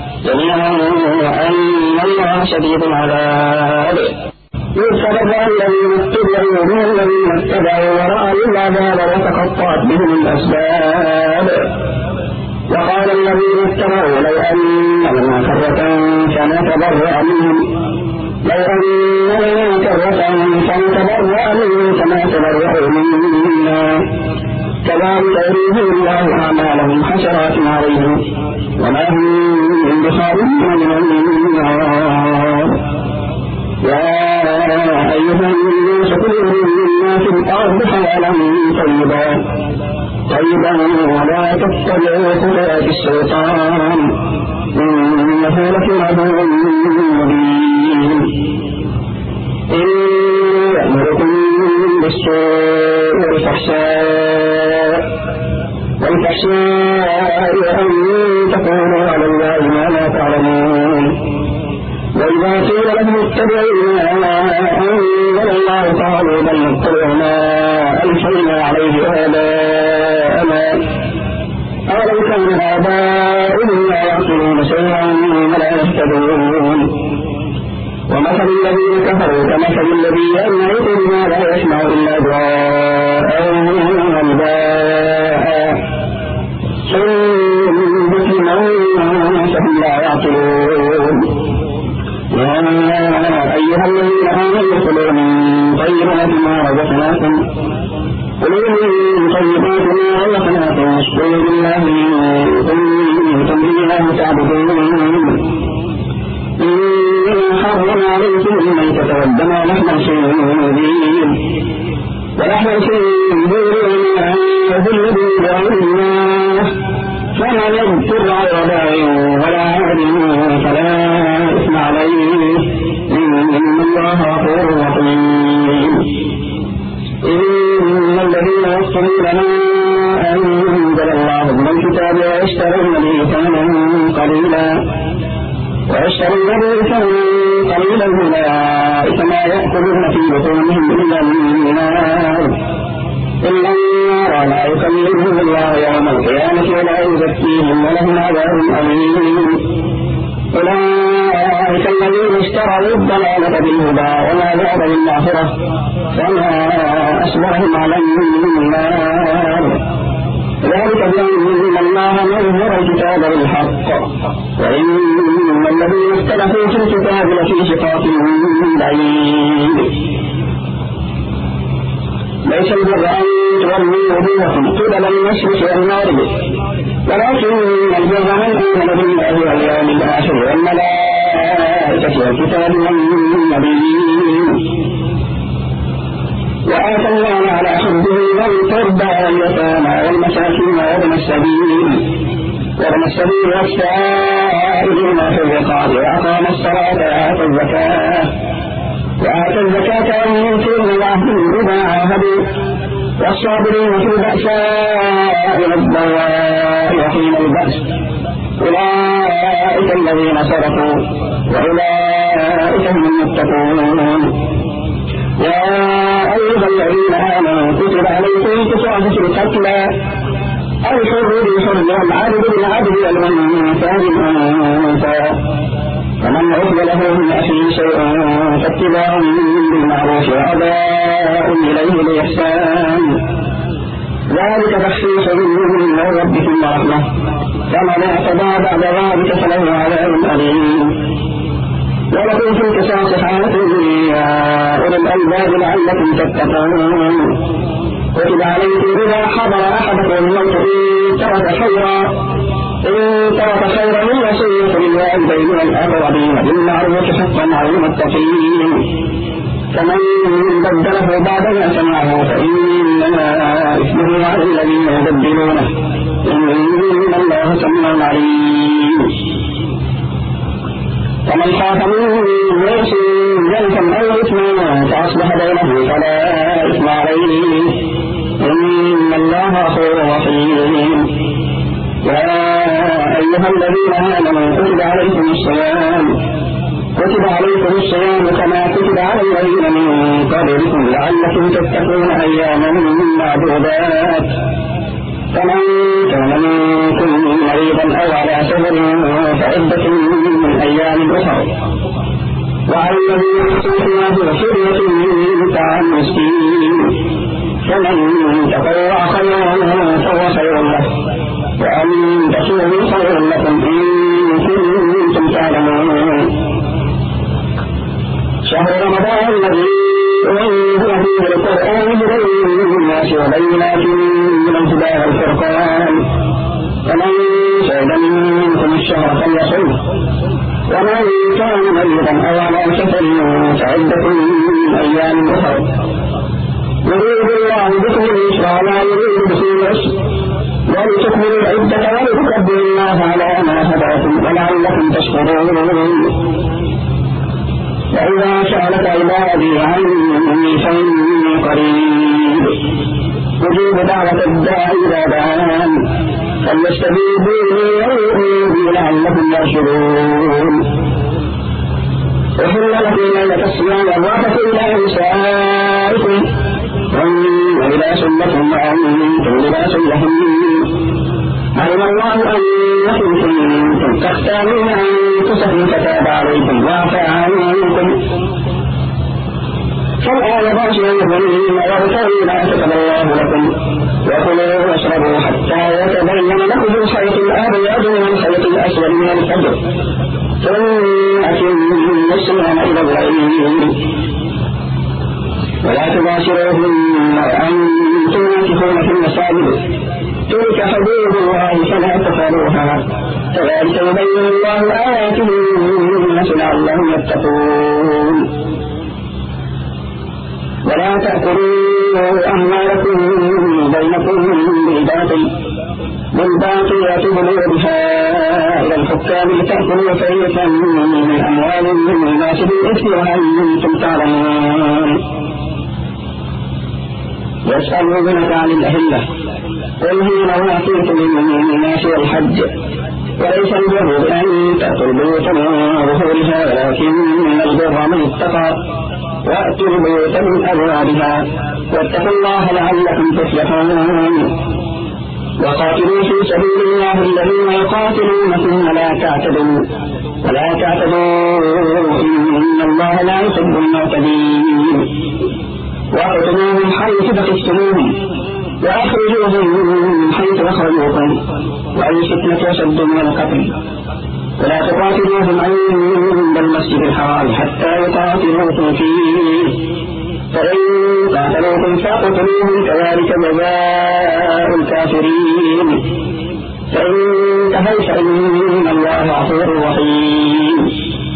وأن الله شديد العذاب يتبع الذين اتبعوا من الذين اتبعوا ورأوا العذاب وتقطعت بهم الأسباب وقال الذين اتبعوا لو أن لنا كرة فنتبرأ منهم كما تبرأوا منا كذلك يريهم الله أعمالهم حسرات عليهم وما هم بخارجين من النار يا أيها الناس كلوا مما في الأرض حلالا طيبا ولا تتبعوا خطوات الشيطان إنه لكم عدو مبين إن يأمركم بالسوء والفحشاء وأن تقولوا على الله ما لا تعلمون وإذا قيل لهم اتبعوا ما أنزل الله قالوا بل نتبع ما ألفينا عليه آباءنا أولو كان آباؤهم لا يعقلون شيئا ولا يهتدون ومثل الذين كفروا كمثل الذي ينعق بما لا يسمع إلا دعاء ونداء ثم بكما فهم لا يعقلون يا أيها الذين آمنوا كلوا من طيبات ما رزقناكم واشكروا لله إن كنتم إياه تعبدون إنا حرمنا عليكم الميتة والدم ولحم الخنزير وما يذل به غير الله فمن يضطر غير باغ ولا عاد فلا إثم عليه إن الله غفور رحيم إن الذين يكتمون ما أنزل الله من الكتاب ويشترون به ثمنا قليلا ويشترون به ثمنا قليلا أولئك ما يأكلون في بطونهم إلا النار ولا يكلمهم الله يوم القيامة ولا يزكيهم ولهم عذاب أليم أولئك الذين اشتروا الضلالة بالهدى والعذاب بالمغفرة فما أصبرهم على النار ذلك بأن الله نزل الكتاب بالحق وإن الذين اختلفوا في الكتاب لفي شقاق بعيد ليس البر أن تولوا وجوهكم قبل المشرق والمغرب ولكن البر من آمن بالله واليوم الآخر والملائكة والكتاب والنبيين وآتى المال على حبه والقربى واليتامى والمساكين وابن السبيل والسائلين في الرقاب وأقام الصلاة وآتى الزكاة والمؤمنين والعهد إذا عاهدوا والصابرين في البأساء والضراء وحين البأس أولئك الذين صدقوا وأولئك هم المتقون يا أيها الذين آمنوا كتب عليكم القصاص في القتلى الحر بالحر والعبد بالعبد والأنثى بالأنثى فمن عفي له من أخيه شيء فاتباع بالمعروف وأداء إليه بإحسان ذلك تخفيف من ربكم ورحمة فمن اعتدى بعد ذلك فله عذاب أليم ولكم في القصاص حياة يا أولي الألباب لعلكم تتقون كتب عليكم إذا حضر أحدكم الموت إن ترك خيرا الوصية للوالدين والأقربين بالمعروف حقا على المتقين فمن بدله بعدما سمعه فإنما إثمه على الذين يبدلونه إن الله سميع عليم ومن خاف من موص جنفا أو إثما فأصبح بينه فلا إثم عليه إن الله غفور رحيم يا أيها الذين آمنوا كتب عليكم الصيام كما كتب على الذين من قبلكم لعلكم تتقون أياما معدودات فمن كان منكم مريضا أو على سفر فعدة من أيام أخر وعلى الذين يحسنون فدية من طعام مسكين فمن تطوع خيرا فهو خير له وأن تصوموا خير لكم إن كنتم تعلمون شهر رمضان الذي أنزل فيه القرآن هدى للناس وبينات من الهدى والفرقان فمن شهد منكم الشهر فليصمه ومن كان مريضا أو على سفر فعدة من أيام أخر يريد الله بكم اليسر ولا يريد بكم العسر ولتكملوا العدة ولتكبروا الله على ما هداكم ولعلكم تشكرون وإذا سألك عبادي عني فإني قريب أجيب دعوة الداعي إذا دعان فليستجيبوا لي ويؤمنوا بي لعلكم يرشدون أحل لكم ليلة الصيام الرفث إلى نسائكم هن لباس لكم وأنتم لباس لهم علم الله أنكم كنتم تختارون أنفسكم فتاب عليكم وعفى عنكم فالآن باشروهن وابتغوا ما كتب الله لكم وكلوا واشربوا حتى يتبين لكم الخيط الأبيض من الخيط الأسود من الفجر ثم أتموا الصيام إلى الليل ولا تباشروهن وأنتم عاكفون في المساجد تلك حدود الله فلا تفعلوها كذلك يبين الله آياته للناس لعلهم يتقون ولا تأكلوا أموالكم بينكم بالباطل وتدلوا بها إلى الحكام لتأكلوا فريقا من أموال الناس بالإثم وأنتم تعلمون يسألونك عن الأهلة قل هي مواقيت للناس والحج وليس البر بأن تأتوا البيوت من ظهورها ولكن البر من اتقى وأتوا البيوت من أبوابها واتقوا الله لعلكم تفلحون. وقاتلوا في سبيل الله الذين يقاتلونكم ولا تعتدوا إن الله لا يحب المعتدين. واقتلوهم حيث ثقفتموهم وأخرجوهم من حيث أخرجوكم وأي فتنة أشد من القتل. ولا تقاتلوهم عند المسجد الحرام حتى يقاتلوكم فيه فإن قاتلوكم فاقتلوهم كذلك جزاء الكافرين. فإن انتهوا فإن الله غفور رحيم.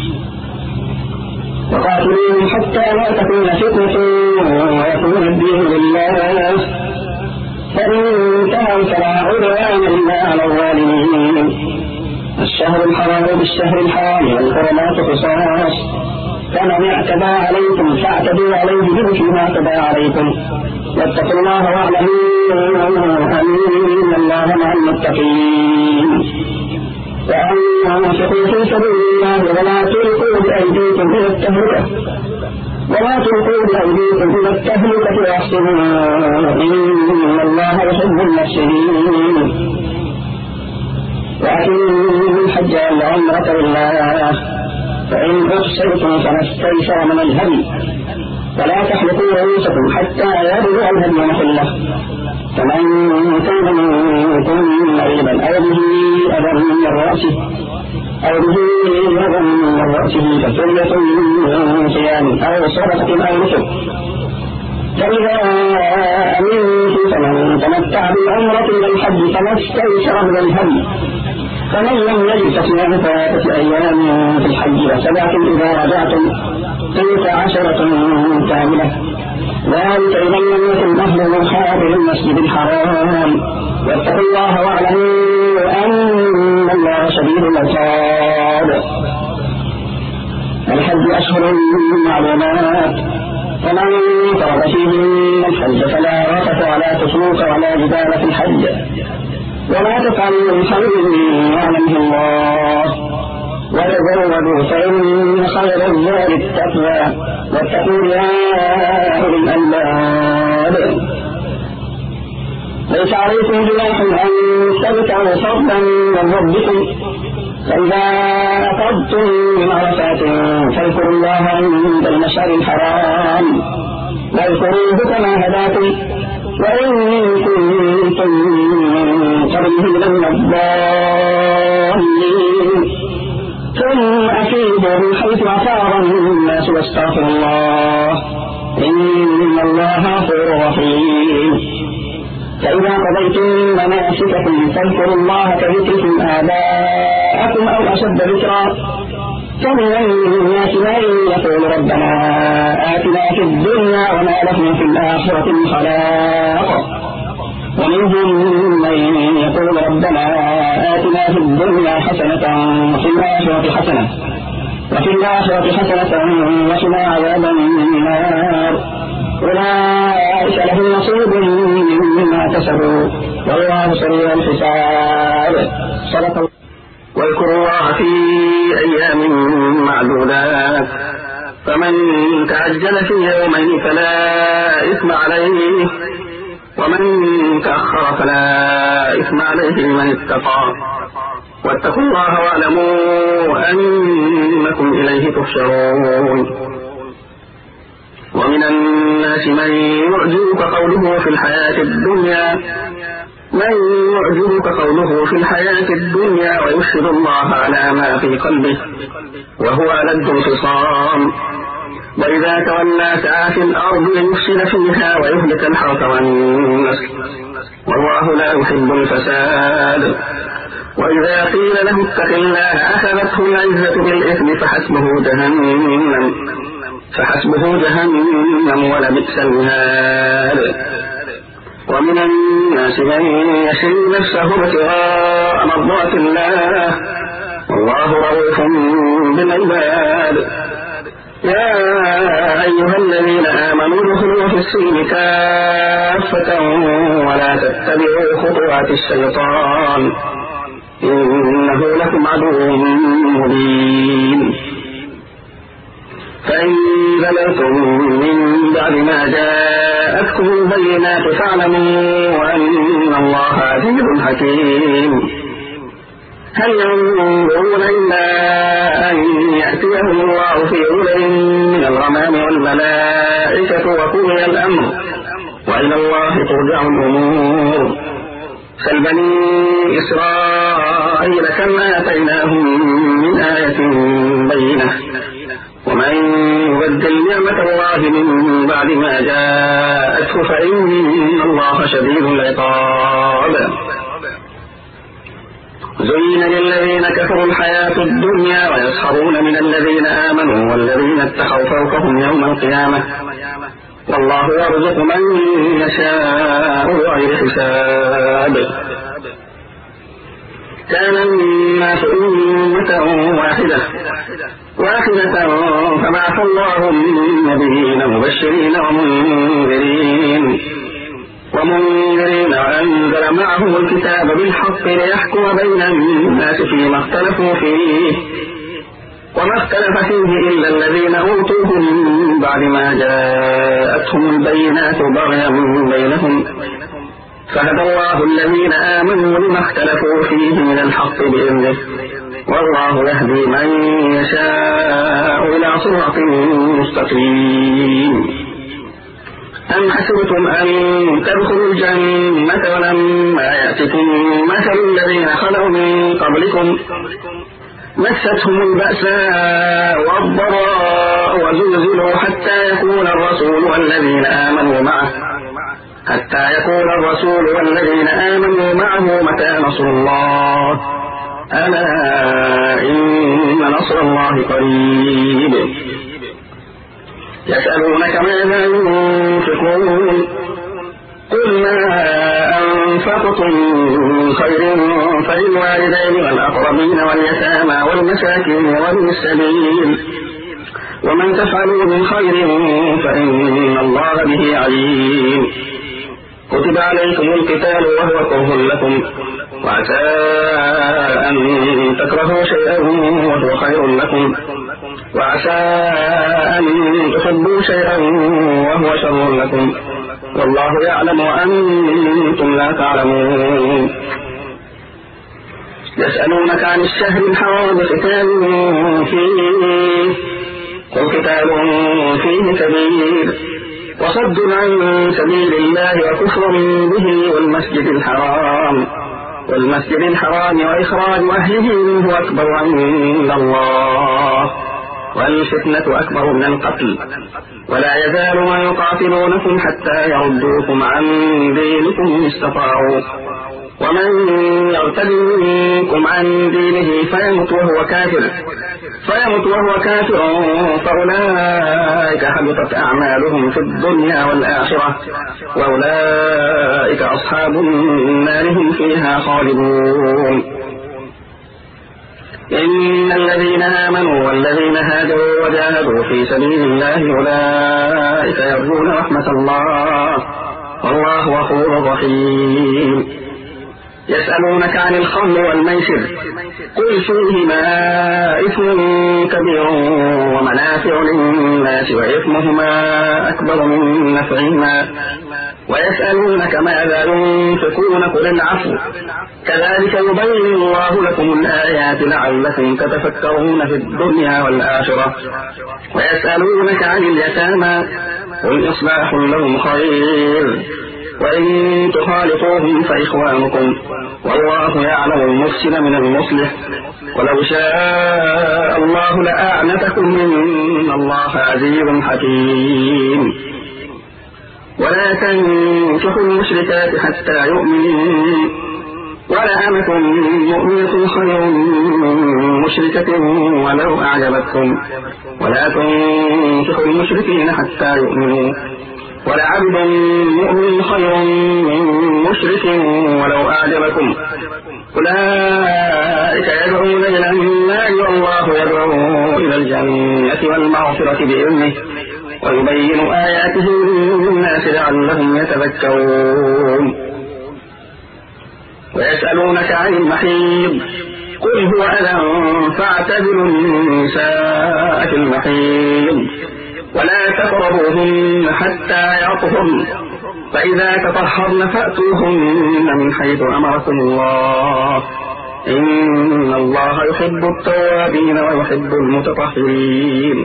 وقاتلوهم حتى لا تكون فتنة ويكون الدين لله فإن انتهوا فلا عدوان إلا على الظالمين. الشهر الحرام بالشهر الحرام والحرمات قصاص فمن اعتدى عليكم فاعتدوا عليه بمثل ما اعتدى عليكم واتقوا الله واعلموا أن الله مع المتقين. وأنفقوا في سبيل الله ولا تلقوا بأيديكم إلى التهلكة واحسنوا إن الله يحب المحسنين. وأتموا الحج والعمرة لله فإن أحصرتم فما استيسر من الهدي ولا تحلقوا رؤوسكم حتى يبلغ الهدي محله. فمن كان منكم مريضا أو به أذى من رأسه ففدية من صيام أو صدقة أو نسك. فإذا أمنتم فمن تمتع بالعمرة إلى الحج فما استيسر من الهدي فمن لم يجد فصيام 3 أيام في الحج و7 إذا رجعتم تلك 10 كاملة ذلك إذا لم يكن أهله حاضر المسجد الحرام. واتقوا الله واعلموا أن الله شديد العقاب. الحج أشهر معلومات فمن فرض فيهن الحج فلا رفث ولا فسوق ولا جدال في الحج وما تفعلوا من خير يعلمه الله وتزودوا فإن خير الزاد التقوى واتقوا يا أولي الألباب. ليس عليكم جناح أن تبتغوا فضلا من ربكم فإذا أفضتم من عرفات فاذكروا الله عند المشعر الحرام واذكروه كما هداكم وإن كنتم قبله لمن الضالين. ثم أفيدوا من حيث أفاض الناس واستغفروا الله إن الله غفور رحيم. فإذا قضيتم مناسككم فاذكروا الله كذكركم آباءكم أو أشد ذكرا. فمن الناس من يقول ربنا آتنا في الدنيا وما له في الآخرة من خلاق ومنهم من يقول ربنا آتنا في الدنيا حسنة وفي الآخرة حسنة وقنا عذاب النار. أولئك لهم نصيب مما كسبوا والله سريع الحساب. صدق الله. واذكروا الله في أيام معدودات فمن تعجل في يومين فلا إثم عليه ومن تأخر فلا إثم عليه من اتقى. واتقوا الله واعلموا أنكم إليه تحشرون. ومن الناس من يعجبك قوله في الحياة الدنيا ويشهد الله على ما في قلبه وهو ألد الخصام. وإذا تولى سعى في الأرض ليفسد فيها ويهلك الحرث والنسل والله لا يحب الفساد. وإذا قيل له اتق الله أخذته العزة بالإثم فحسبه جهنم ولبئس المهاد. ومن الناس من يشري نفسه ابتغاء مرضات الله والله رؤوف بالعباد. يا أيها الذين آمنوا ادخلوا في السلم كافة ولا تتبعوا خطوات الشيطان إنه لكم عدو مبين. فإن زللتم من بعد ما جاءتكم البينات فاعلموا أن الله عزيز حكيم. هل ينظرون إلا أن يأتيهم الله في ظلل من الغمام والملائكة وقضي الأمر وإلى الله ترجع الأمور. فالبني إسرائيل كم آتيناهم من آية بينة ومن يبدل نعمة الله من بعد ما جاءته فإن الله شديد العقاب. زين للذين كفروا الحياة الدنيا ويسخرون من الذين آمنوا والذين اتقوا فوقهم يوم القيامة والله يرزق من يشاء بغير حساب. كان الناس أمة واحدة فبعث الله النبيين مبشرين ومنذرين وأنزل معهم الكتاب بالحق ليحكم بين الناس فيما اختلفوا فيه وما اختلف فيه إلا الذين أوتوه من بعد ما جاءتهم البينات بغيا بينهم فهدى الله الذين آمنوا لما اختلفوا فيه من الحق بإذنه والله يهدي من يشاء إلى صراط مستقيم. أم حسبتم أن تدخلوا الجنة ولما يأتكم مثل الذين خلوا من قبلكم مستهم البأساء والضراء وزلزلوا حتى يقول الرسول والذين آمنوا معه متى نصر الله ألا إن نصر الله قريب. يسألونك ماذا ينفقون قل ما أنفقتم من خير فللوالدين والأقربين واليتامى والمساكين وابن السبيل ومن تفعلوا من خير فإن الله به عليم. كتب عليكم القتال وهو كره لكم وعسى أن تكرهوا شيئا وهو خير لكم وعسى أن تحبوا شيئا وهو شر لكم والله يعلم وأنتم لا تعلمون. يسألونك عن الشهر الحرام قتال فيه قل قتال فيه كبير وصد عن سبيل الله وكفر به والمسجد الحرام وإخراج أهله منه أكبر عند الله والفتنة أكبر من القتل ولا يزالون يقاتلونكم حتى يردوكم عن دينكم إن استطاعوا ومن يرتد منكم عن دينه فيمت وهو كافر فأولئك حبطت أعمالهم في الدنيا والآخرة وأولئك أصحاب النار هم فيها خالدون. إن الذين آمنوا والذين هاجروا وجاهدوا في سبيل الله أولئك يرجون رحمة الله والله غفور رحيم. يسألونك عن الخمر والميسر قل فيهما إثم كبير ومنافع للناس وإثمهما أكبر من نفعهما ويسألونك ماذا ينفقون قل العفو كذلك يبين الله لكم الآيات لعلكم تتفكرون في الدنيا والآخرة. ويسألونك عن اليتامى قل إصلاح لهم خير وإن تخالطوهم فإخوانكم والله يعلم المفسد من المصلح ولو شاء الله لأعنتكم إن الله عزيز حكيم. ولا تنكحوا المشركات حتى يؤمنوا ولأمة مؤمنة خير من مشركة ولو أعجبتكم ولا تنكحوا المشركين حتى يؤمنوا ولعبد مؤمن خير من مشرك ولو أعجبكم أولئك يدعون إلى النار والله يدعو إلى الجنة والمغفرة بإذنه ويبين آياته للناس لعلهم يتذكرون. ويسألونك عن المحيض قل هو أذى فاعتزلوا النساء في المحيض ولا تقربوهن حتى يطهرن فإذا تطهرن فأتوهن من حيث أمركم الله إن الله يحب التوابين ويحب المتطهرين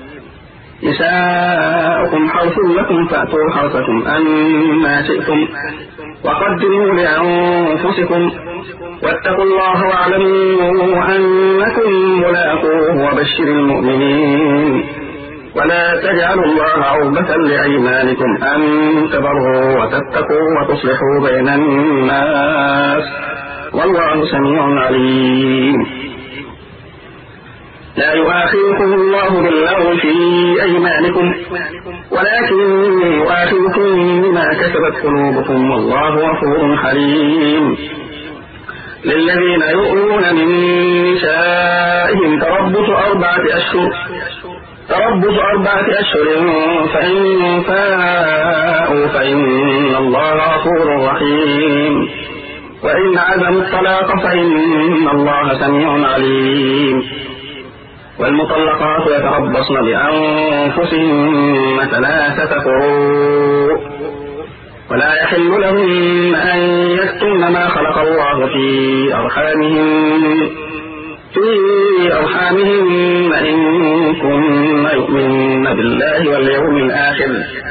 نساؤكم حرث لكم فأتوا حرثكم أنما شئتم وقدموا لأنفسكم واتقوا الله واعلموا أنكم ملاقوه وبشر المؤمنين ولا تجعلوا الله عرضة لأيمانكم أن تبروا وتتقوا وتصلحوا بين الناس والله سميع عليم لا يؤاخذكم الله باللغو في أيمانكم ولكن يؤاخذكم بما كسبت قلوبكم والله غفور حليم للذين يؤمنون من نسائهم تربص 4 أشهر فإن فاءوا فإن الله غفور رحيم وإن عزموا الطلاق فإن الله سميع عليم والمطلقات يتربصن بأنفسهن 3 قروء ولا يحل لهن أن يكتمن ما خلق الله في أرحامهن إن كن يؤمن بالله واليوم الآخر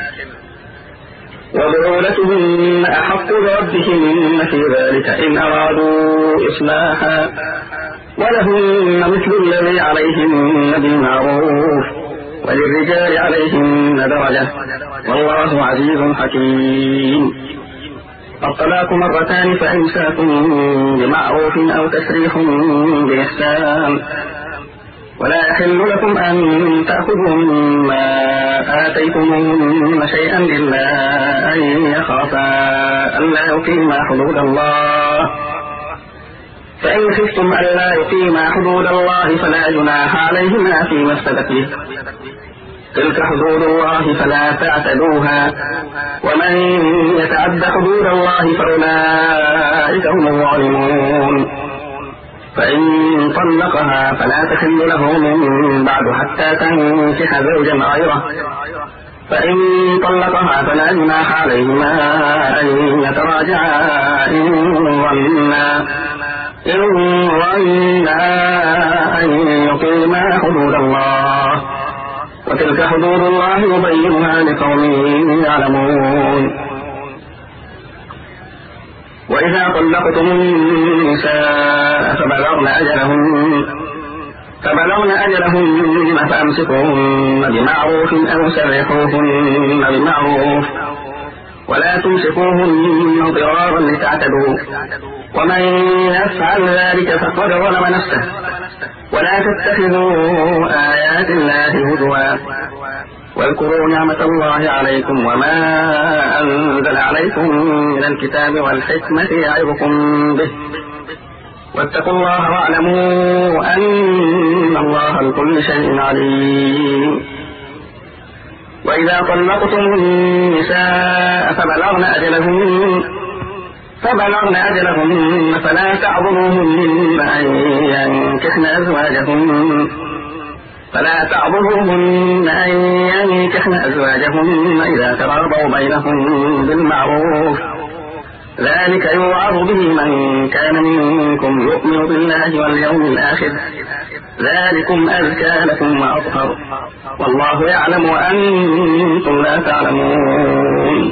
وبعولتهن أحق بردهن في ذلك إن أرادوا إصلاحا ولهن مثل الذي عليهن بالمعروف وللرجال عليهن درجة والله عزيز حكيم الطلاق 2 فإمساك بمعروف أو تسريح بإحسان ولا يحل لكم أن تأخذوا مما آتيتموهن شيئا إلا أن يخافا ألا يقيما حدود الله فإن خفتم ألا يقيما حدود الله فلا جناح عليهما فيما افتدت به تلك حدود الله فلا تعتدوها ومن يتعد حدود الله فأولئك هم الظالمون فإن طلقها فلا تحل له من بعد حتى تنكح زوجا غيره فإن طلقها فلا جناح عليهما أن يتراجعا إن ظنا أن يقيما حدود الله وتلك حدود الله يبينها لقوم يعلمون وإذا طلقتم النساء فبلغن أجلهن فأمسكوهن بمعروف أو سرحوهن بمعروف ولا تمسكوهن ضرارا لتعتدوا ومن يفعل ذلك فقد ظلم نفسه ولا تتخذوا آيات الله هزوا واذكروا نعمة الله عليكم وما أنزل عليكم من الكتاب والحكمة يعظكم به واتقوا الله واعلموا أن الله بكل شيء عليم وإذا طلقتم النساء فبلغن أجلهن فلا تعضلوهن أن ينكحن أزواجهن إذا تراضوا بينهم بالمعروف ذلك يوعظ به من كان منكم يؤمن بالله واليوم الآخر ذلكم أزكى لكم وأطهر والله يعلم وأنتم لا تعلمون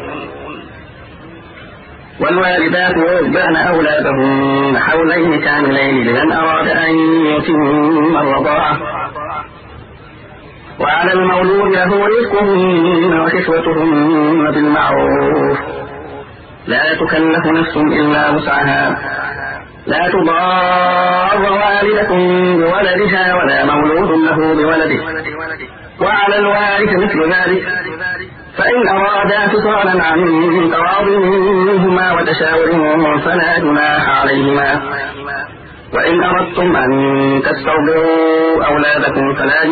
والوالدات يرضعن أولادهن حولين كاملين لمن أراد أن يتم الرضاعة وعلى المولود له رزقهن وكسوتهن بالمعروف لا تكلف نفس إلا وسعها لا تضار والدة بولدها ولا مولود له بولده وعلى الوارث مثل ذلك فإن أرادا فصالا عن تراض منهما وتشاور فلا جناح عليهما وإن أردتم أن تسترضعوا أولادكم فلا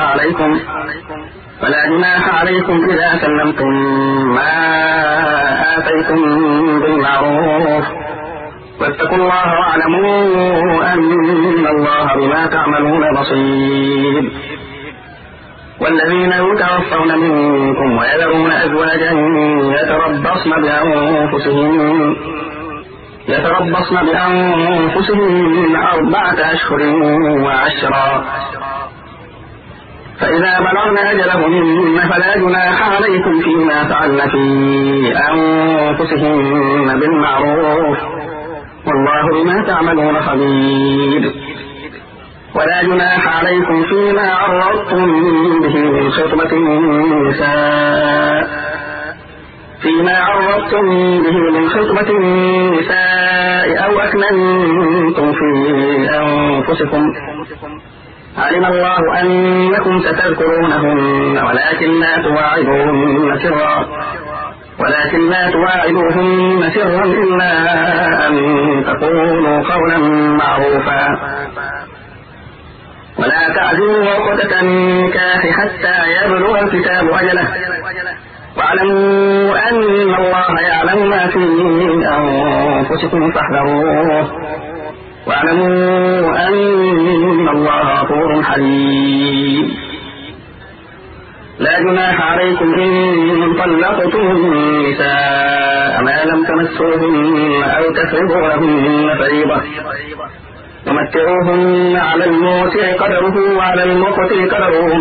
جناح عليكم إذا سلمتم ما آتيتم بالمعروف واتقوا الله واعلموا أن الله بما تعملون بصير. والذين يتوفون منكم ويذرون أزواجا يتربصن بأنفسهن 4 أشهر وعشرا، فإذا بلغن أجلهن فلا جناح عليكم فيما فعلن في أنفسهن بالمعروف، والله بما تعملون خبير. ولا جناح عليكم فيما عرضتم به من خطبة النساء أو أكننتم في أنفسكم، علم الله أنكم ستذكرونهن ولكن لا تواعدوهن سرا إلا أن تقولوا قولا معروفا. ولا تعزموا عقدة النكاح حتى يبلغ الكتاب أجله، واعلموا أن الله يعلم ما في أنفسكم فاحذروه، واعلموا أن الله غفور حليم. لا جناح عليكم إن طلقتم النساء ما لم تمسوهن أو تفرضوا لهن فريضة، ومتعوهن على الموسع قدره وعلى المقتر قدره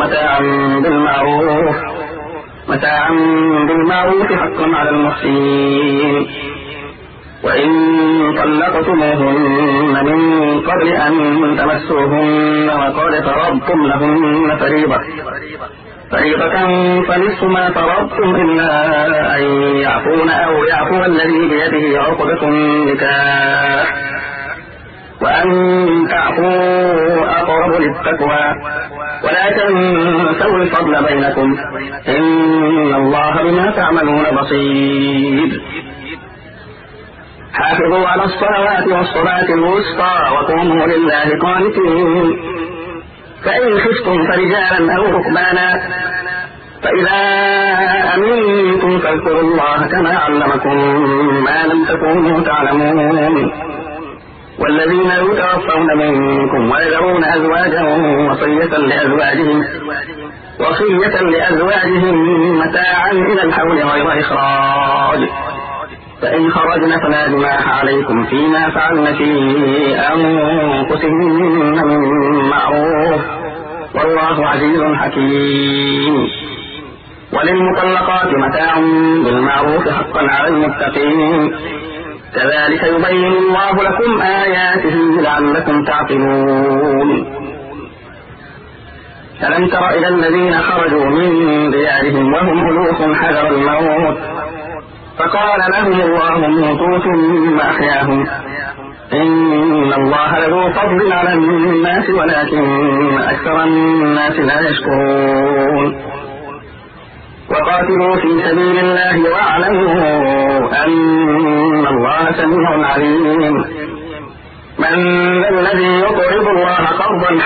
متاعا بالمعروف حقا على المحسنين. وإن طلقتموهن من قبل أن تمسوهن وقد فرضتم لهن فريضة فنصف ما فرضتم إلا أن يعفون أو يعفو الذي بيده عقدة النكاح، وأن تعفوا أقرب للتقوى، ولا تنسوا الفضل بينكم، إن الله بما تعملون بصير. حافظوا على الصلوات والصلاة الوسطى وقوموا لله قانتين. فإن خفتم فرجالا أو ركبانا، فإذا أمنتم فاذكروا الله كما علمكم ما لم تكونوا تعلمون. والذين يتوفون منكم ويذرون أزواجا وصية لأزواجهم متاعا إلى الحول غير إخراج، فإن خرجن فلا جناح عليكم فيما فعلن في أنفسهن من معروف، والله عزيز حكيم. وللمطلقات متاع بالمعروف حقا على المتقين، كذلك يبين الله لكم آياته لعلكم تعقلون. ألم تر إلى الذين خرجوا من ديارهم وهم ألوف حذر الموت، فقال لهم الله موتوا ثم أحياهم، إن الله لذو فضل على الناس ولكن أكثر الناس لا يشكرون. وقاتلوا في سبيل الله واعلموا أن الله سميع عليم. من الذي يقرض الله قرضا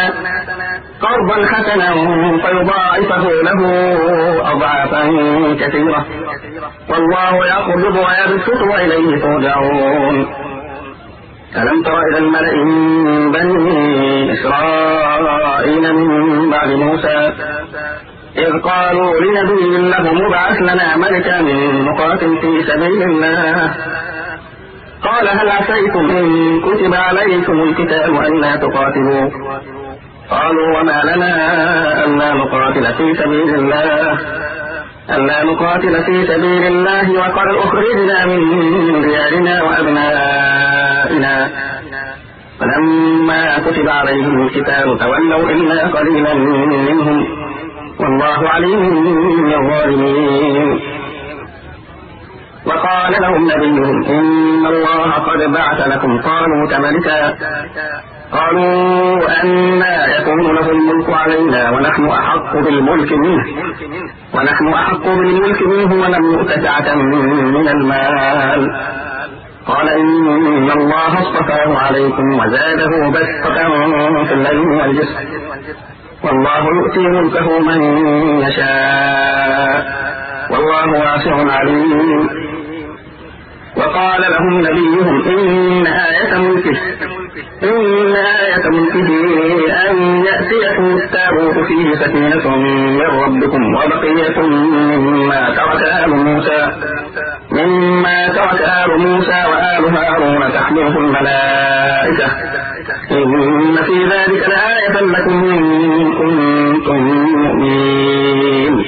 حسنا فيضاعفه له أضعافا كثيرة، والله يقبض ويبسط وإليه ترجعون. ألم تر إلى الملأ من بني إسرائيل من بعد موسى إذ قالوا لنبي له ابعث لنا ملكا نقاتل في سبيل الله، قال هل عسيتم إن كتب عليكم القتال ألا تقاتلوا؟ قالوا وما لنا ألا نقاتل في سبيل الله وقد أخرجنا من ديارنا وأبنائنا، فلما كتب عليهم القتال تولوا إلا قليلا منهم، والله عليم بالظالمين. وقال لهم نبيهم إن الله قد بعث لكم طالوت ملكا، قالوا أنى يكون له الملك علينا ونحن أحق بالملك منه ولم يؤت سعة من المال، قال إن الله اصطفاه عليكم وزاده بسطة في العلم والجسم، والله يؤتي ملكه من يشاء، والله واسع عليم. وقال لهم نبيهم إن آية ملكه أن يأتيكم التابوت فيه سكينة من ربكم وبقية مما ترك آل موسى وآل هارون تحمله الملائكة إن في ذلك لآية لكم إن كنتم مؤمنين.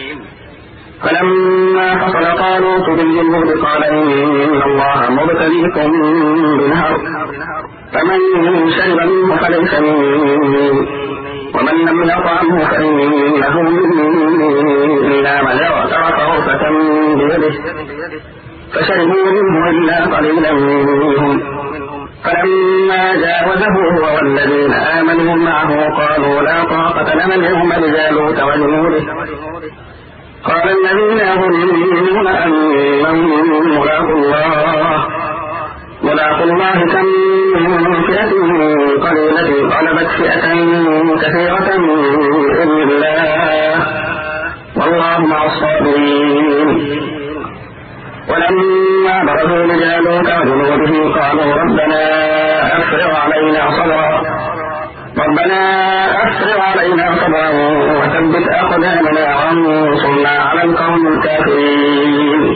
فلما فصل طالوت بالجنود قال إن الله مبتليكم بنهر فمن شرب منه فليس مني ومن لم يطعمه فإنه إلا من اغترف غرفة بيده فشربوا منه إلا قليلا منهم. فلما جاوزه هو والذين آمنوا معه قالوا لا طاقة لنا اليوم بجالوت وجنوده. قال الذين يظنون أنهم ملاقوا الله كم من فئة قليلة غلبت فئة كثيرة بإذن الله والله مع الصابرين. ولما برزوا لجالوت وجنوده قالوا ربنا أفرغ علينا صبرا وثبت أقدامنا وانصرنا على القوم الكافرين.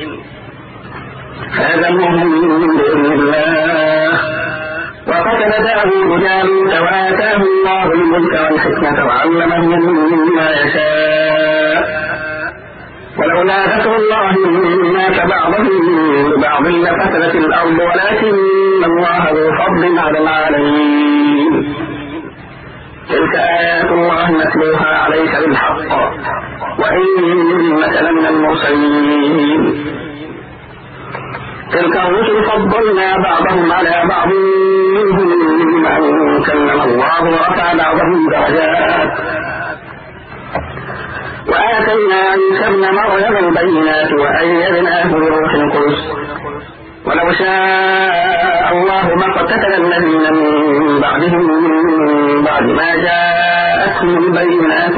فهزموهم بإذن الله وقتل داود جالوت وآتاه الله الملك والحكمة وعلمه مما يشاء ولولا ذكر الله الناس بعضهم ببعض لفسدت الأرض ولكن الله ذو فضل على العالمين. تلك آيات الله نتلوها عليك بالحق وإنك لمن المرسلين. تلك الرسل فضلنا بعضهم على بعض منهم من كلم الله ورفع بعضهم درجات وآتينا عيسى ابن مريم البينات وأيدناه بروح القدس ولو شاء الله ما اقتتل الذين من بعدهم من بعد ما جاءتهم البينات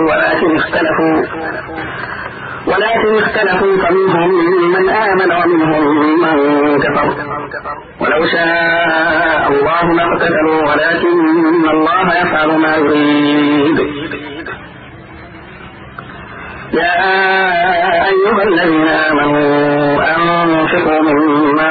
ولكن اختلفوا فمنهم من آمن ومنهم من كفر ولو شاء الله ما اقتتلوا ولكن الله يفعل ما يريد. يا أيها الذين آمنوا أنفقوا مما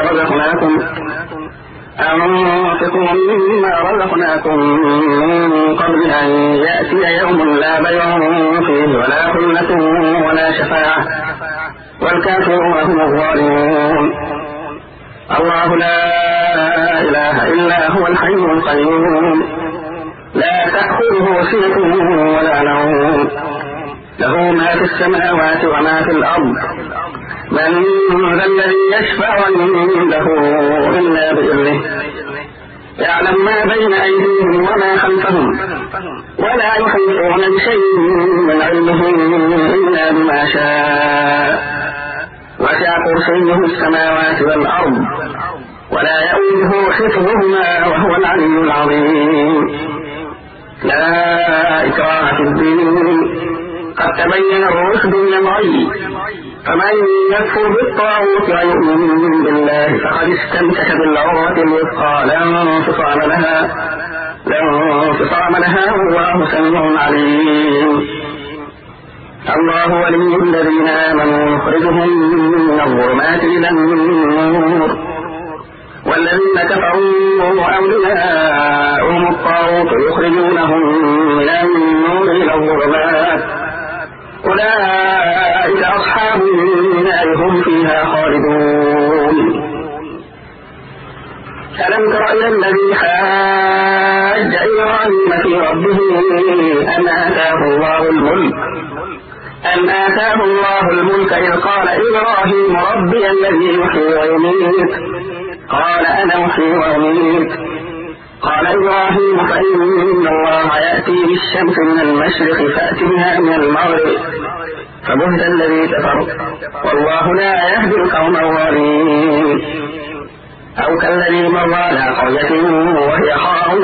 رزقناكم من قبل أن يأتي يوم لا بيع فيه ولا خلة ولا شفاعة والكافرون هم الظالمون. الله لا إله إلا هو الحي القيوم لا تأخذه سنة ولا نوم له ما في السماوات وما في الأرض من ذا الذي يشفع عنده إلا بإذنه يعلم ما بين أيديهم وما خلفهم ولا يحيطون بشيء من علمه إلا بما شاء وسع كرسيه السماوات والأرض ولا يؤوده حفظهما وهو العلي العظيم. لا إكراه في الدين قد تبين الرشد من الغي فمن يكفر بالطاغوت ويؤمن بالله فقد استمسك بالعروة الوثقى لا انفصام لها والله سميع عليم. الله ولي الذين آمنوا يخرجهم من الظلمات إلى النور والذين كفروا أولياؤهم الطاغوت يخرجونهم من النور إلى الظلمات أولئك أصحاب النار هم فيها خالدون. ألم تر إلى الذي حاج إبراهيم في ربه أن آتاه الله الملك إذ قال إبراهيم ربي الذي يحيي ويميت قال أنا أحيي وأميت قال إبراهيم فإن الله يأتي بالشمس من المشرق فأت بها من المغرب فبهت الذي كفر والله لا يهدي القوم الظالمين. أو كالذي مر على قرية وهي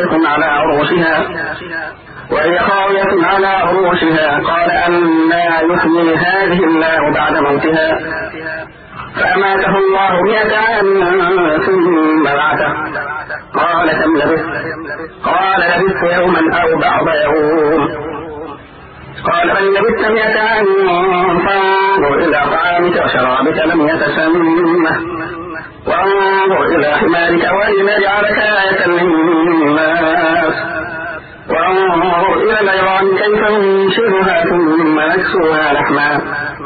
خاوية على عروشها قال أنى يحيي هذه الله بعد موتها فأماته الله 100 عام ثم بعثه. قال كم لبثت؟ قال لبثت يوما أو بعض يوم. قال بل لبثت 100 عام فانظر إلى طعامك وشرابك لم يتسنه وانظر إلى حمارك ولنجعلك آية للناس وانظر إلى العظام كيف ننشرها ثم نكسوها لحما.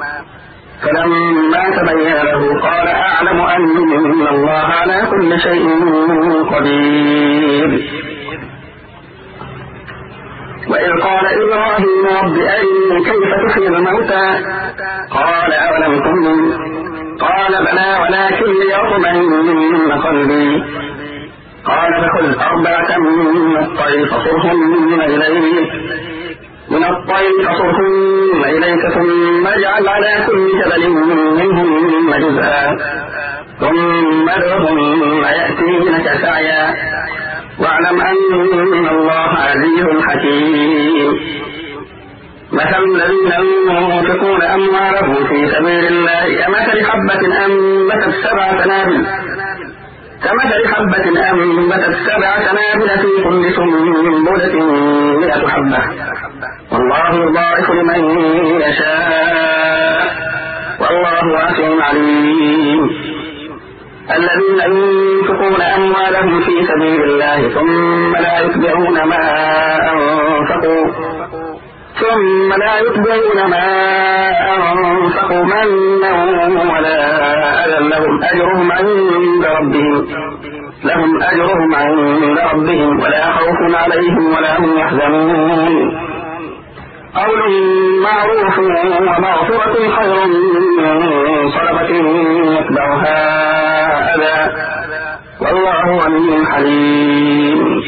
فلما تبين له قال أعلم أن الله على كل شيء قدير. وإذ قال إبراهيم رب أرني كيف تحيي الموتى قال أولم تؤمن قال بلى ولكن ليطمئن قلبي. قال فخذ 4 من الطير فصرهن إليك ثم اجعل على كل جبل منهن جزءا ثم ادعهن يأتينك سعيا واعلم أن الله عزيز حكيم. مثل الذين ينفقون أموالهم في سبيل الله كمثل حبة أنبتت 7 سنابل في كل سنبلة 100 حبة والله يضاعف لمن يشاء والله واسع عليم. الذين ينفقون أموالهم في سبيل الله ثم لا يتبعون ما أنفقوا منا ولا أذى لهم أجرهم عند ربهم ولا خوف عليهم ولا هم يحزنون. قول معروف ومغفرة خير من صدقة يتبعها أذى والله غني حليم.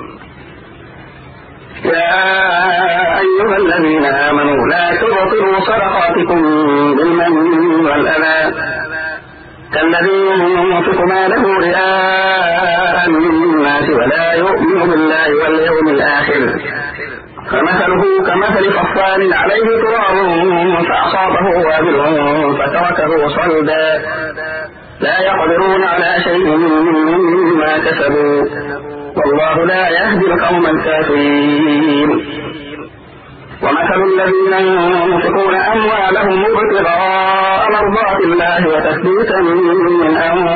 يا أيها الذين آمنوا لا تبطلوا صدقاتكم بالمن والأذى كالذي ينفق ماله رئاء الناس ولا يؤمن بالله واليوم الآخر فمثله كمثل صفوان عليه تراب فأصابه وابل فتركه صلدا لا يقدرون على شيء مما كسبوا والله لا يهدي القوم الكافرين. ومثل الذين ينفقون أموالهم ابتغاء مرضات الله وتثبيتا من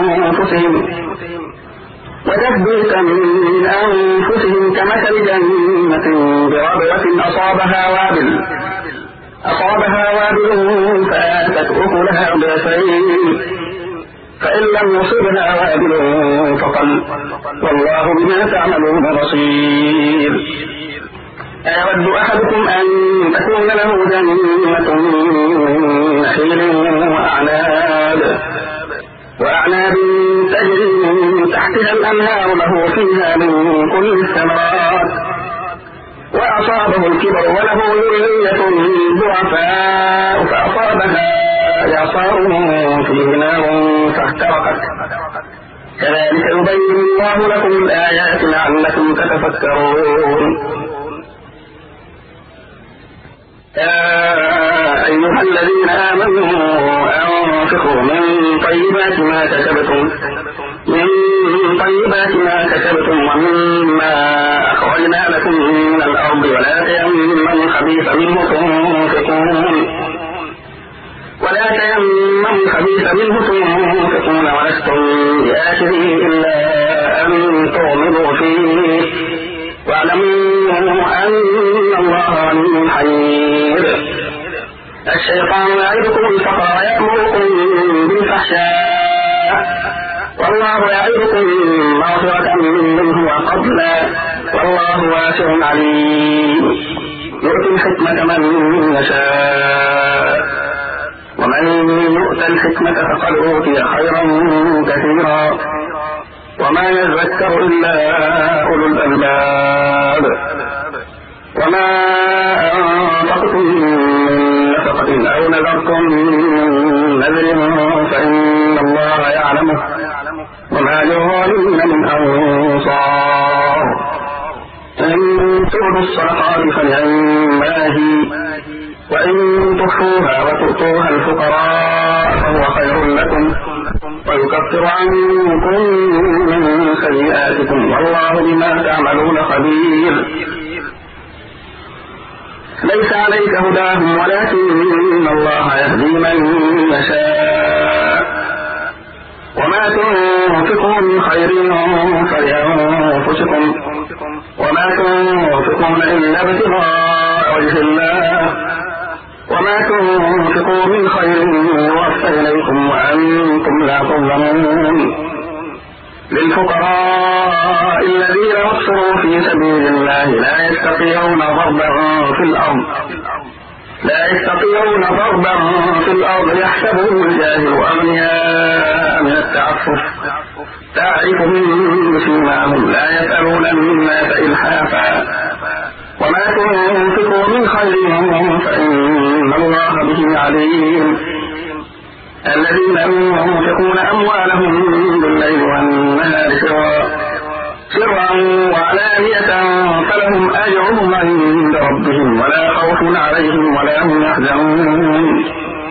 أنفسهم كمثل جنة بربوة أصابها وابل فآتت أكلها ضعفين فإن لم يصبها وابل فطل والله بما تعملون بصير. أيود أحدكم أن تكون له جنة من نخيل وأعناب تجري من تحتها الأنهار له فيها من كل الثمرات وأصابه الكبر وله ذرية ضعفاء فأصابها إعصار فيه نار فاحترقت كذلك يبين الله لكم الآيات لعلكم تتفكرون. يا أيها الذين آمنوا أنفقوا من طيبات ما كسبتم ومما أخرجنا لكم من الأرض ولا تيمموا الخبيث منه تنفقون ولستم بآخره إلا أن تغمضوا فيه واعلموا أن الله غني حليم. الشيطان يعدكم الفقر ويأمركم بالفحشاء والله يعدكم مغفرة منه وفضلا والله واسع عليم. يؤتي الحكمة من يشاء ومن يؤت الحكمة فقد أوتي خيرا كثيرا وما يذكر إلا أولو الألباب. وما أنفقتم من نفقة أو نذرتم من نذر فإن الله يعلمه وما للظالمين من أنصار. إن تبدوا الصدقات فنعما هي وإن تخفوها وتؤتوها الفقراء فهو خير لكم ويكفر عنكم من سيئاتكم والله بما تعملون خبير. ليس عليك هداهم ولكن الله يهدي من يشاء وما تنفقوا من خير فلأنفسكم وما تنفقون إلا ابتغاء وجه الله وما تنفقوا من خير يوفى إليكم وأنتم لا تظلمون. للفقراء الذين نصروا في سبيل الله لا يستطيعون ضربا في الأرض يحسبهم الجاهل أغنياء من التعفف تعرفهم بسيماهم لا يسألون الناس إلحافا وما تنفقوا من خير فإن الله به عليم. الذين ينفقون أموالهم بالليل والنهار سرا وعلانية فلهم أجرهم عند ربهم ولا خوف عليهم ولا هم يحزنون.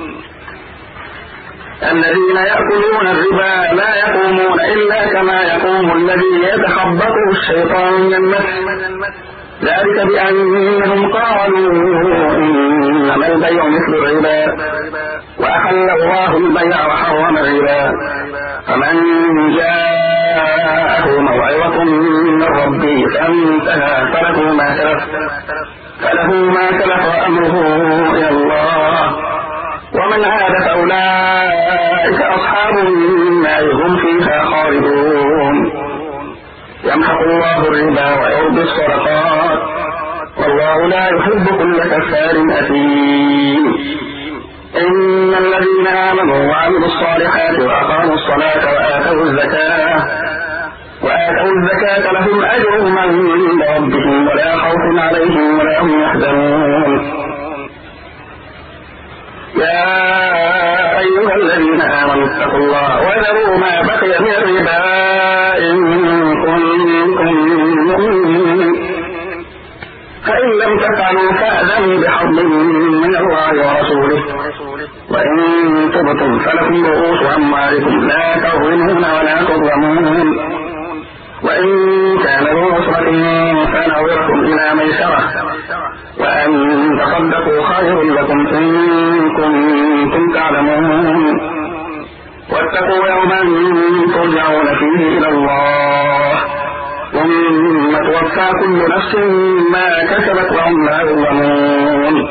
الذين يأكلون الربا لا يقومون إلا كما يقوم الذي يتخبطه الشيطان من المس ذلك بأنهم قالوا إنما البيع مثل الربا وأحل الله البيع وحرم الربا فمن جاءه موعظة من ربه فانتهى فله ما سلف وأمره إلى الله ومن عاد فأولئك أصحاب النار هم فيها خالدون. يمحق الله الربا ويربي الصدقات والله لا يحب كل كفار أثيم. إن الذين آمنوا وعملوا الصالحات وأقاموا الصلاة وآتوا الزكاة لهم أجرهم عند ربهم ولا خوف عليهم ولا هم يحزنون. يا أيها الذين آمنوا اتقوا الله وذروا ما بقي من الربا إن كنتم مؤمنين فإن لم تفعلوا فأذنوا بحظ من الله ورسوله وإن تبتم فلكم رؤوس أموالكم لا تظلمون ولا تظلمون. وإن كان ذو عسرة فنظرة إلى ميسرة وأن تصدقوا خير لكم إن كنتم تعلمون. واتقوا يوما ترجعون فيه إلى الله ثم توفى كل نفس ما كسبت وهم لا يظلمون.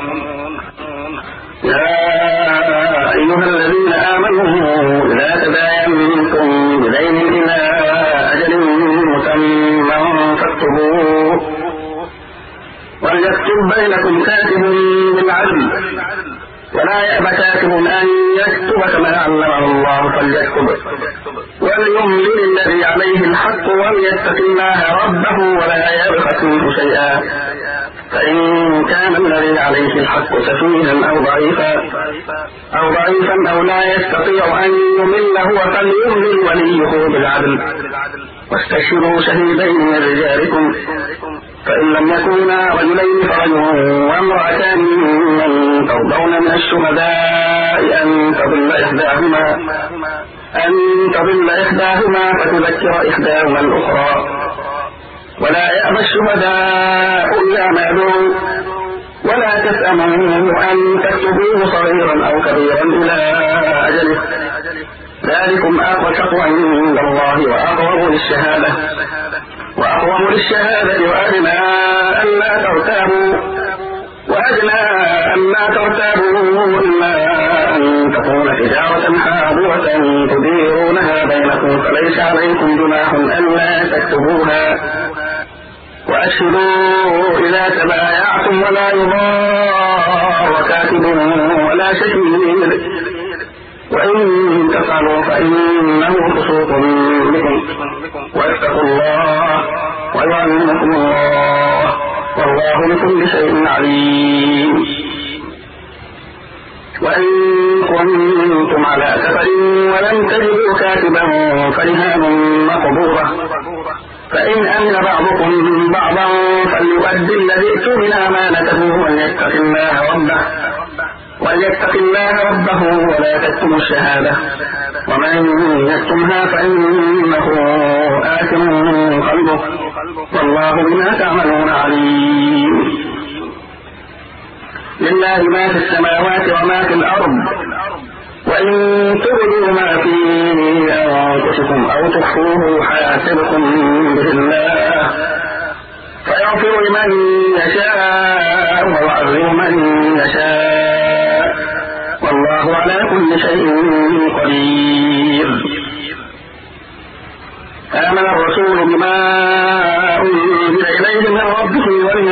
يا أيها الذين آمنوا إذا تداينتم بدين إلى أجل مسمى فاكتبوه وليكتب بينكم كاتب بالعدل ولا يأبى كاتب أن يكتب كما علمه الله فليكتب وليملل الذي عليه الحق وليتق الله ربه ولا يبخس منه شيئا فإن كان الذي عليه الحق سفيها أو ضعيفا أو لا يستطيع أن يمل هو فليملل وليه بالعدل واستشهدوا شهيدين من رجالكم فإن لم يكونا رجلين فرجل وامرأتان ممن ترضون من الشهداء أن تضل إحداهما فتذكر إحداهما الأخرى ولا يأبى الشهداء إلا ما دعوا ولا تسأموا أن تكتبوه صغيرا أو كبيرا إلى أجله ذلكم أقسط عند الله وأقوم للشهادة وأدنى ألا ترتابوا إلا أن تكون تجارة حاضرة تديرونها بينكم فليس عليكم جناح ألا تكتبوها وأشهدوا إذا تبايعتم ولا يضار كاتب ولا شهيد وإن تفعلوا فإنه فسوق بكم واتقوا الله ويعلمكم الله والله بكل شيء عليم. وإن كنتم على سفر ولم تجدوا كاتبا فرهان مقبوضة فإن أمن بعضكم بعضا فليؤدي الذي اؤتمن أمانته وليتق الله ربه وليتق الله ربه ولا تكتموا الشهادة ومن يكتمها فإنه آثم قلبه والله بما تعملون عليم. لله ما في السماوات وما في الأرض وإن تبدوا ما في أنفسكم أو تخفوه يحاسبكم به الله فيغفر لمن يشاء ويعذب من يشاء والله على كل شيء قدير. آمن الرسول بما أنزل إليه من ربه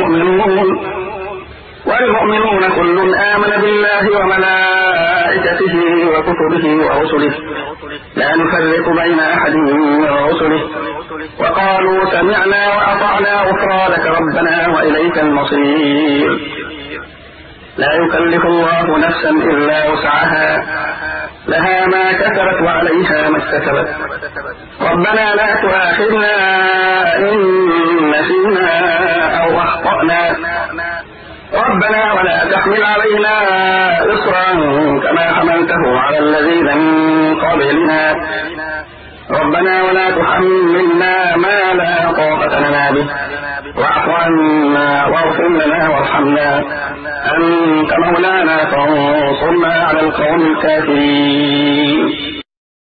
والمؤمنون كل آمن بالله وملائكته وكتبه ورسله لا نفرق بين أحد من رسله وقالوا سمعنا وأطعنا غفرانك ربنا وإليك المصير. لا يكلف الله نفسا إلا وسعها لها ما كسبت وعليها ما اكتسبت ربنا لا تؤاخذنا إن نسينا أو أخطأنا ربنا ولا تحمل علينا إصرا كما حملته على الذين من قبلنا ربنا ولا تحملنا ما لا طاقة لنا به واعف عنا واغفر لنا وارحمنا أنت مولانا فانصرنا على القوم الكافرين.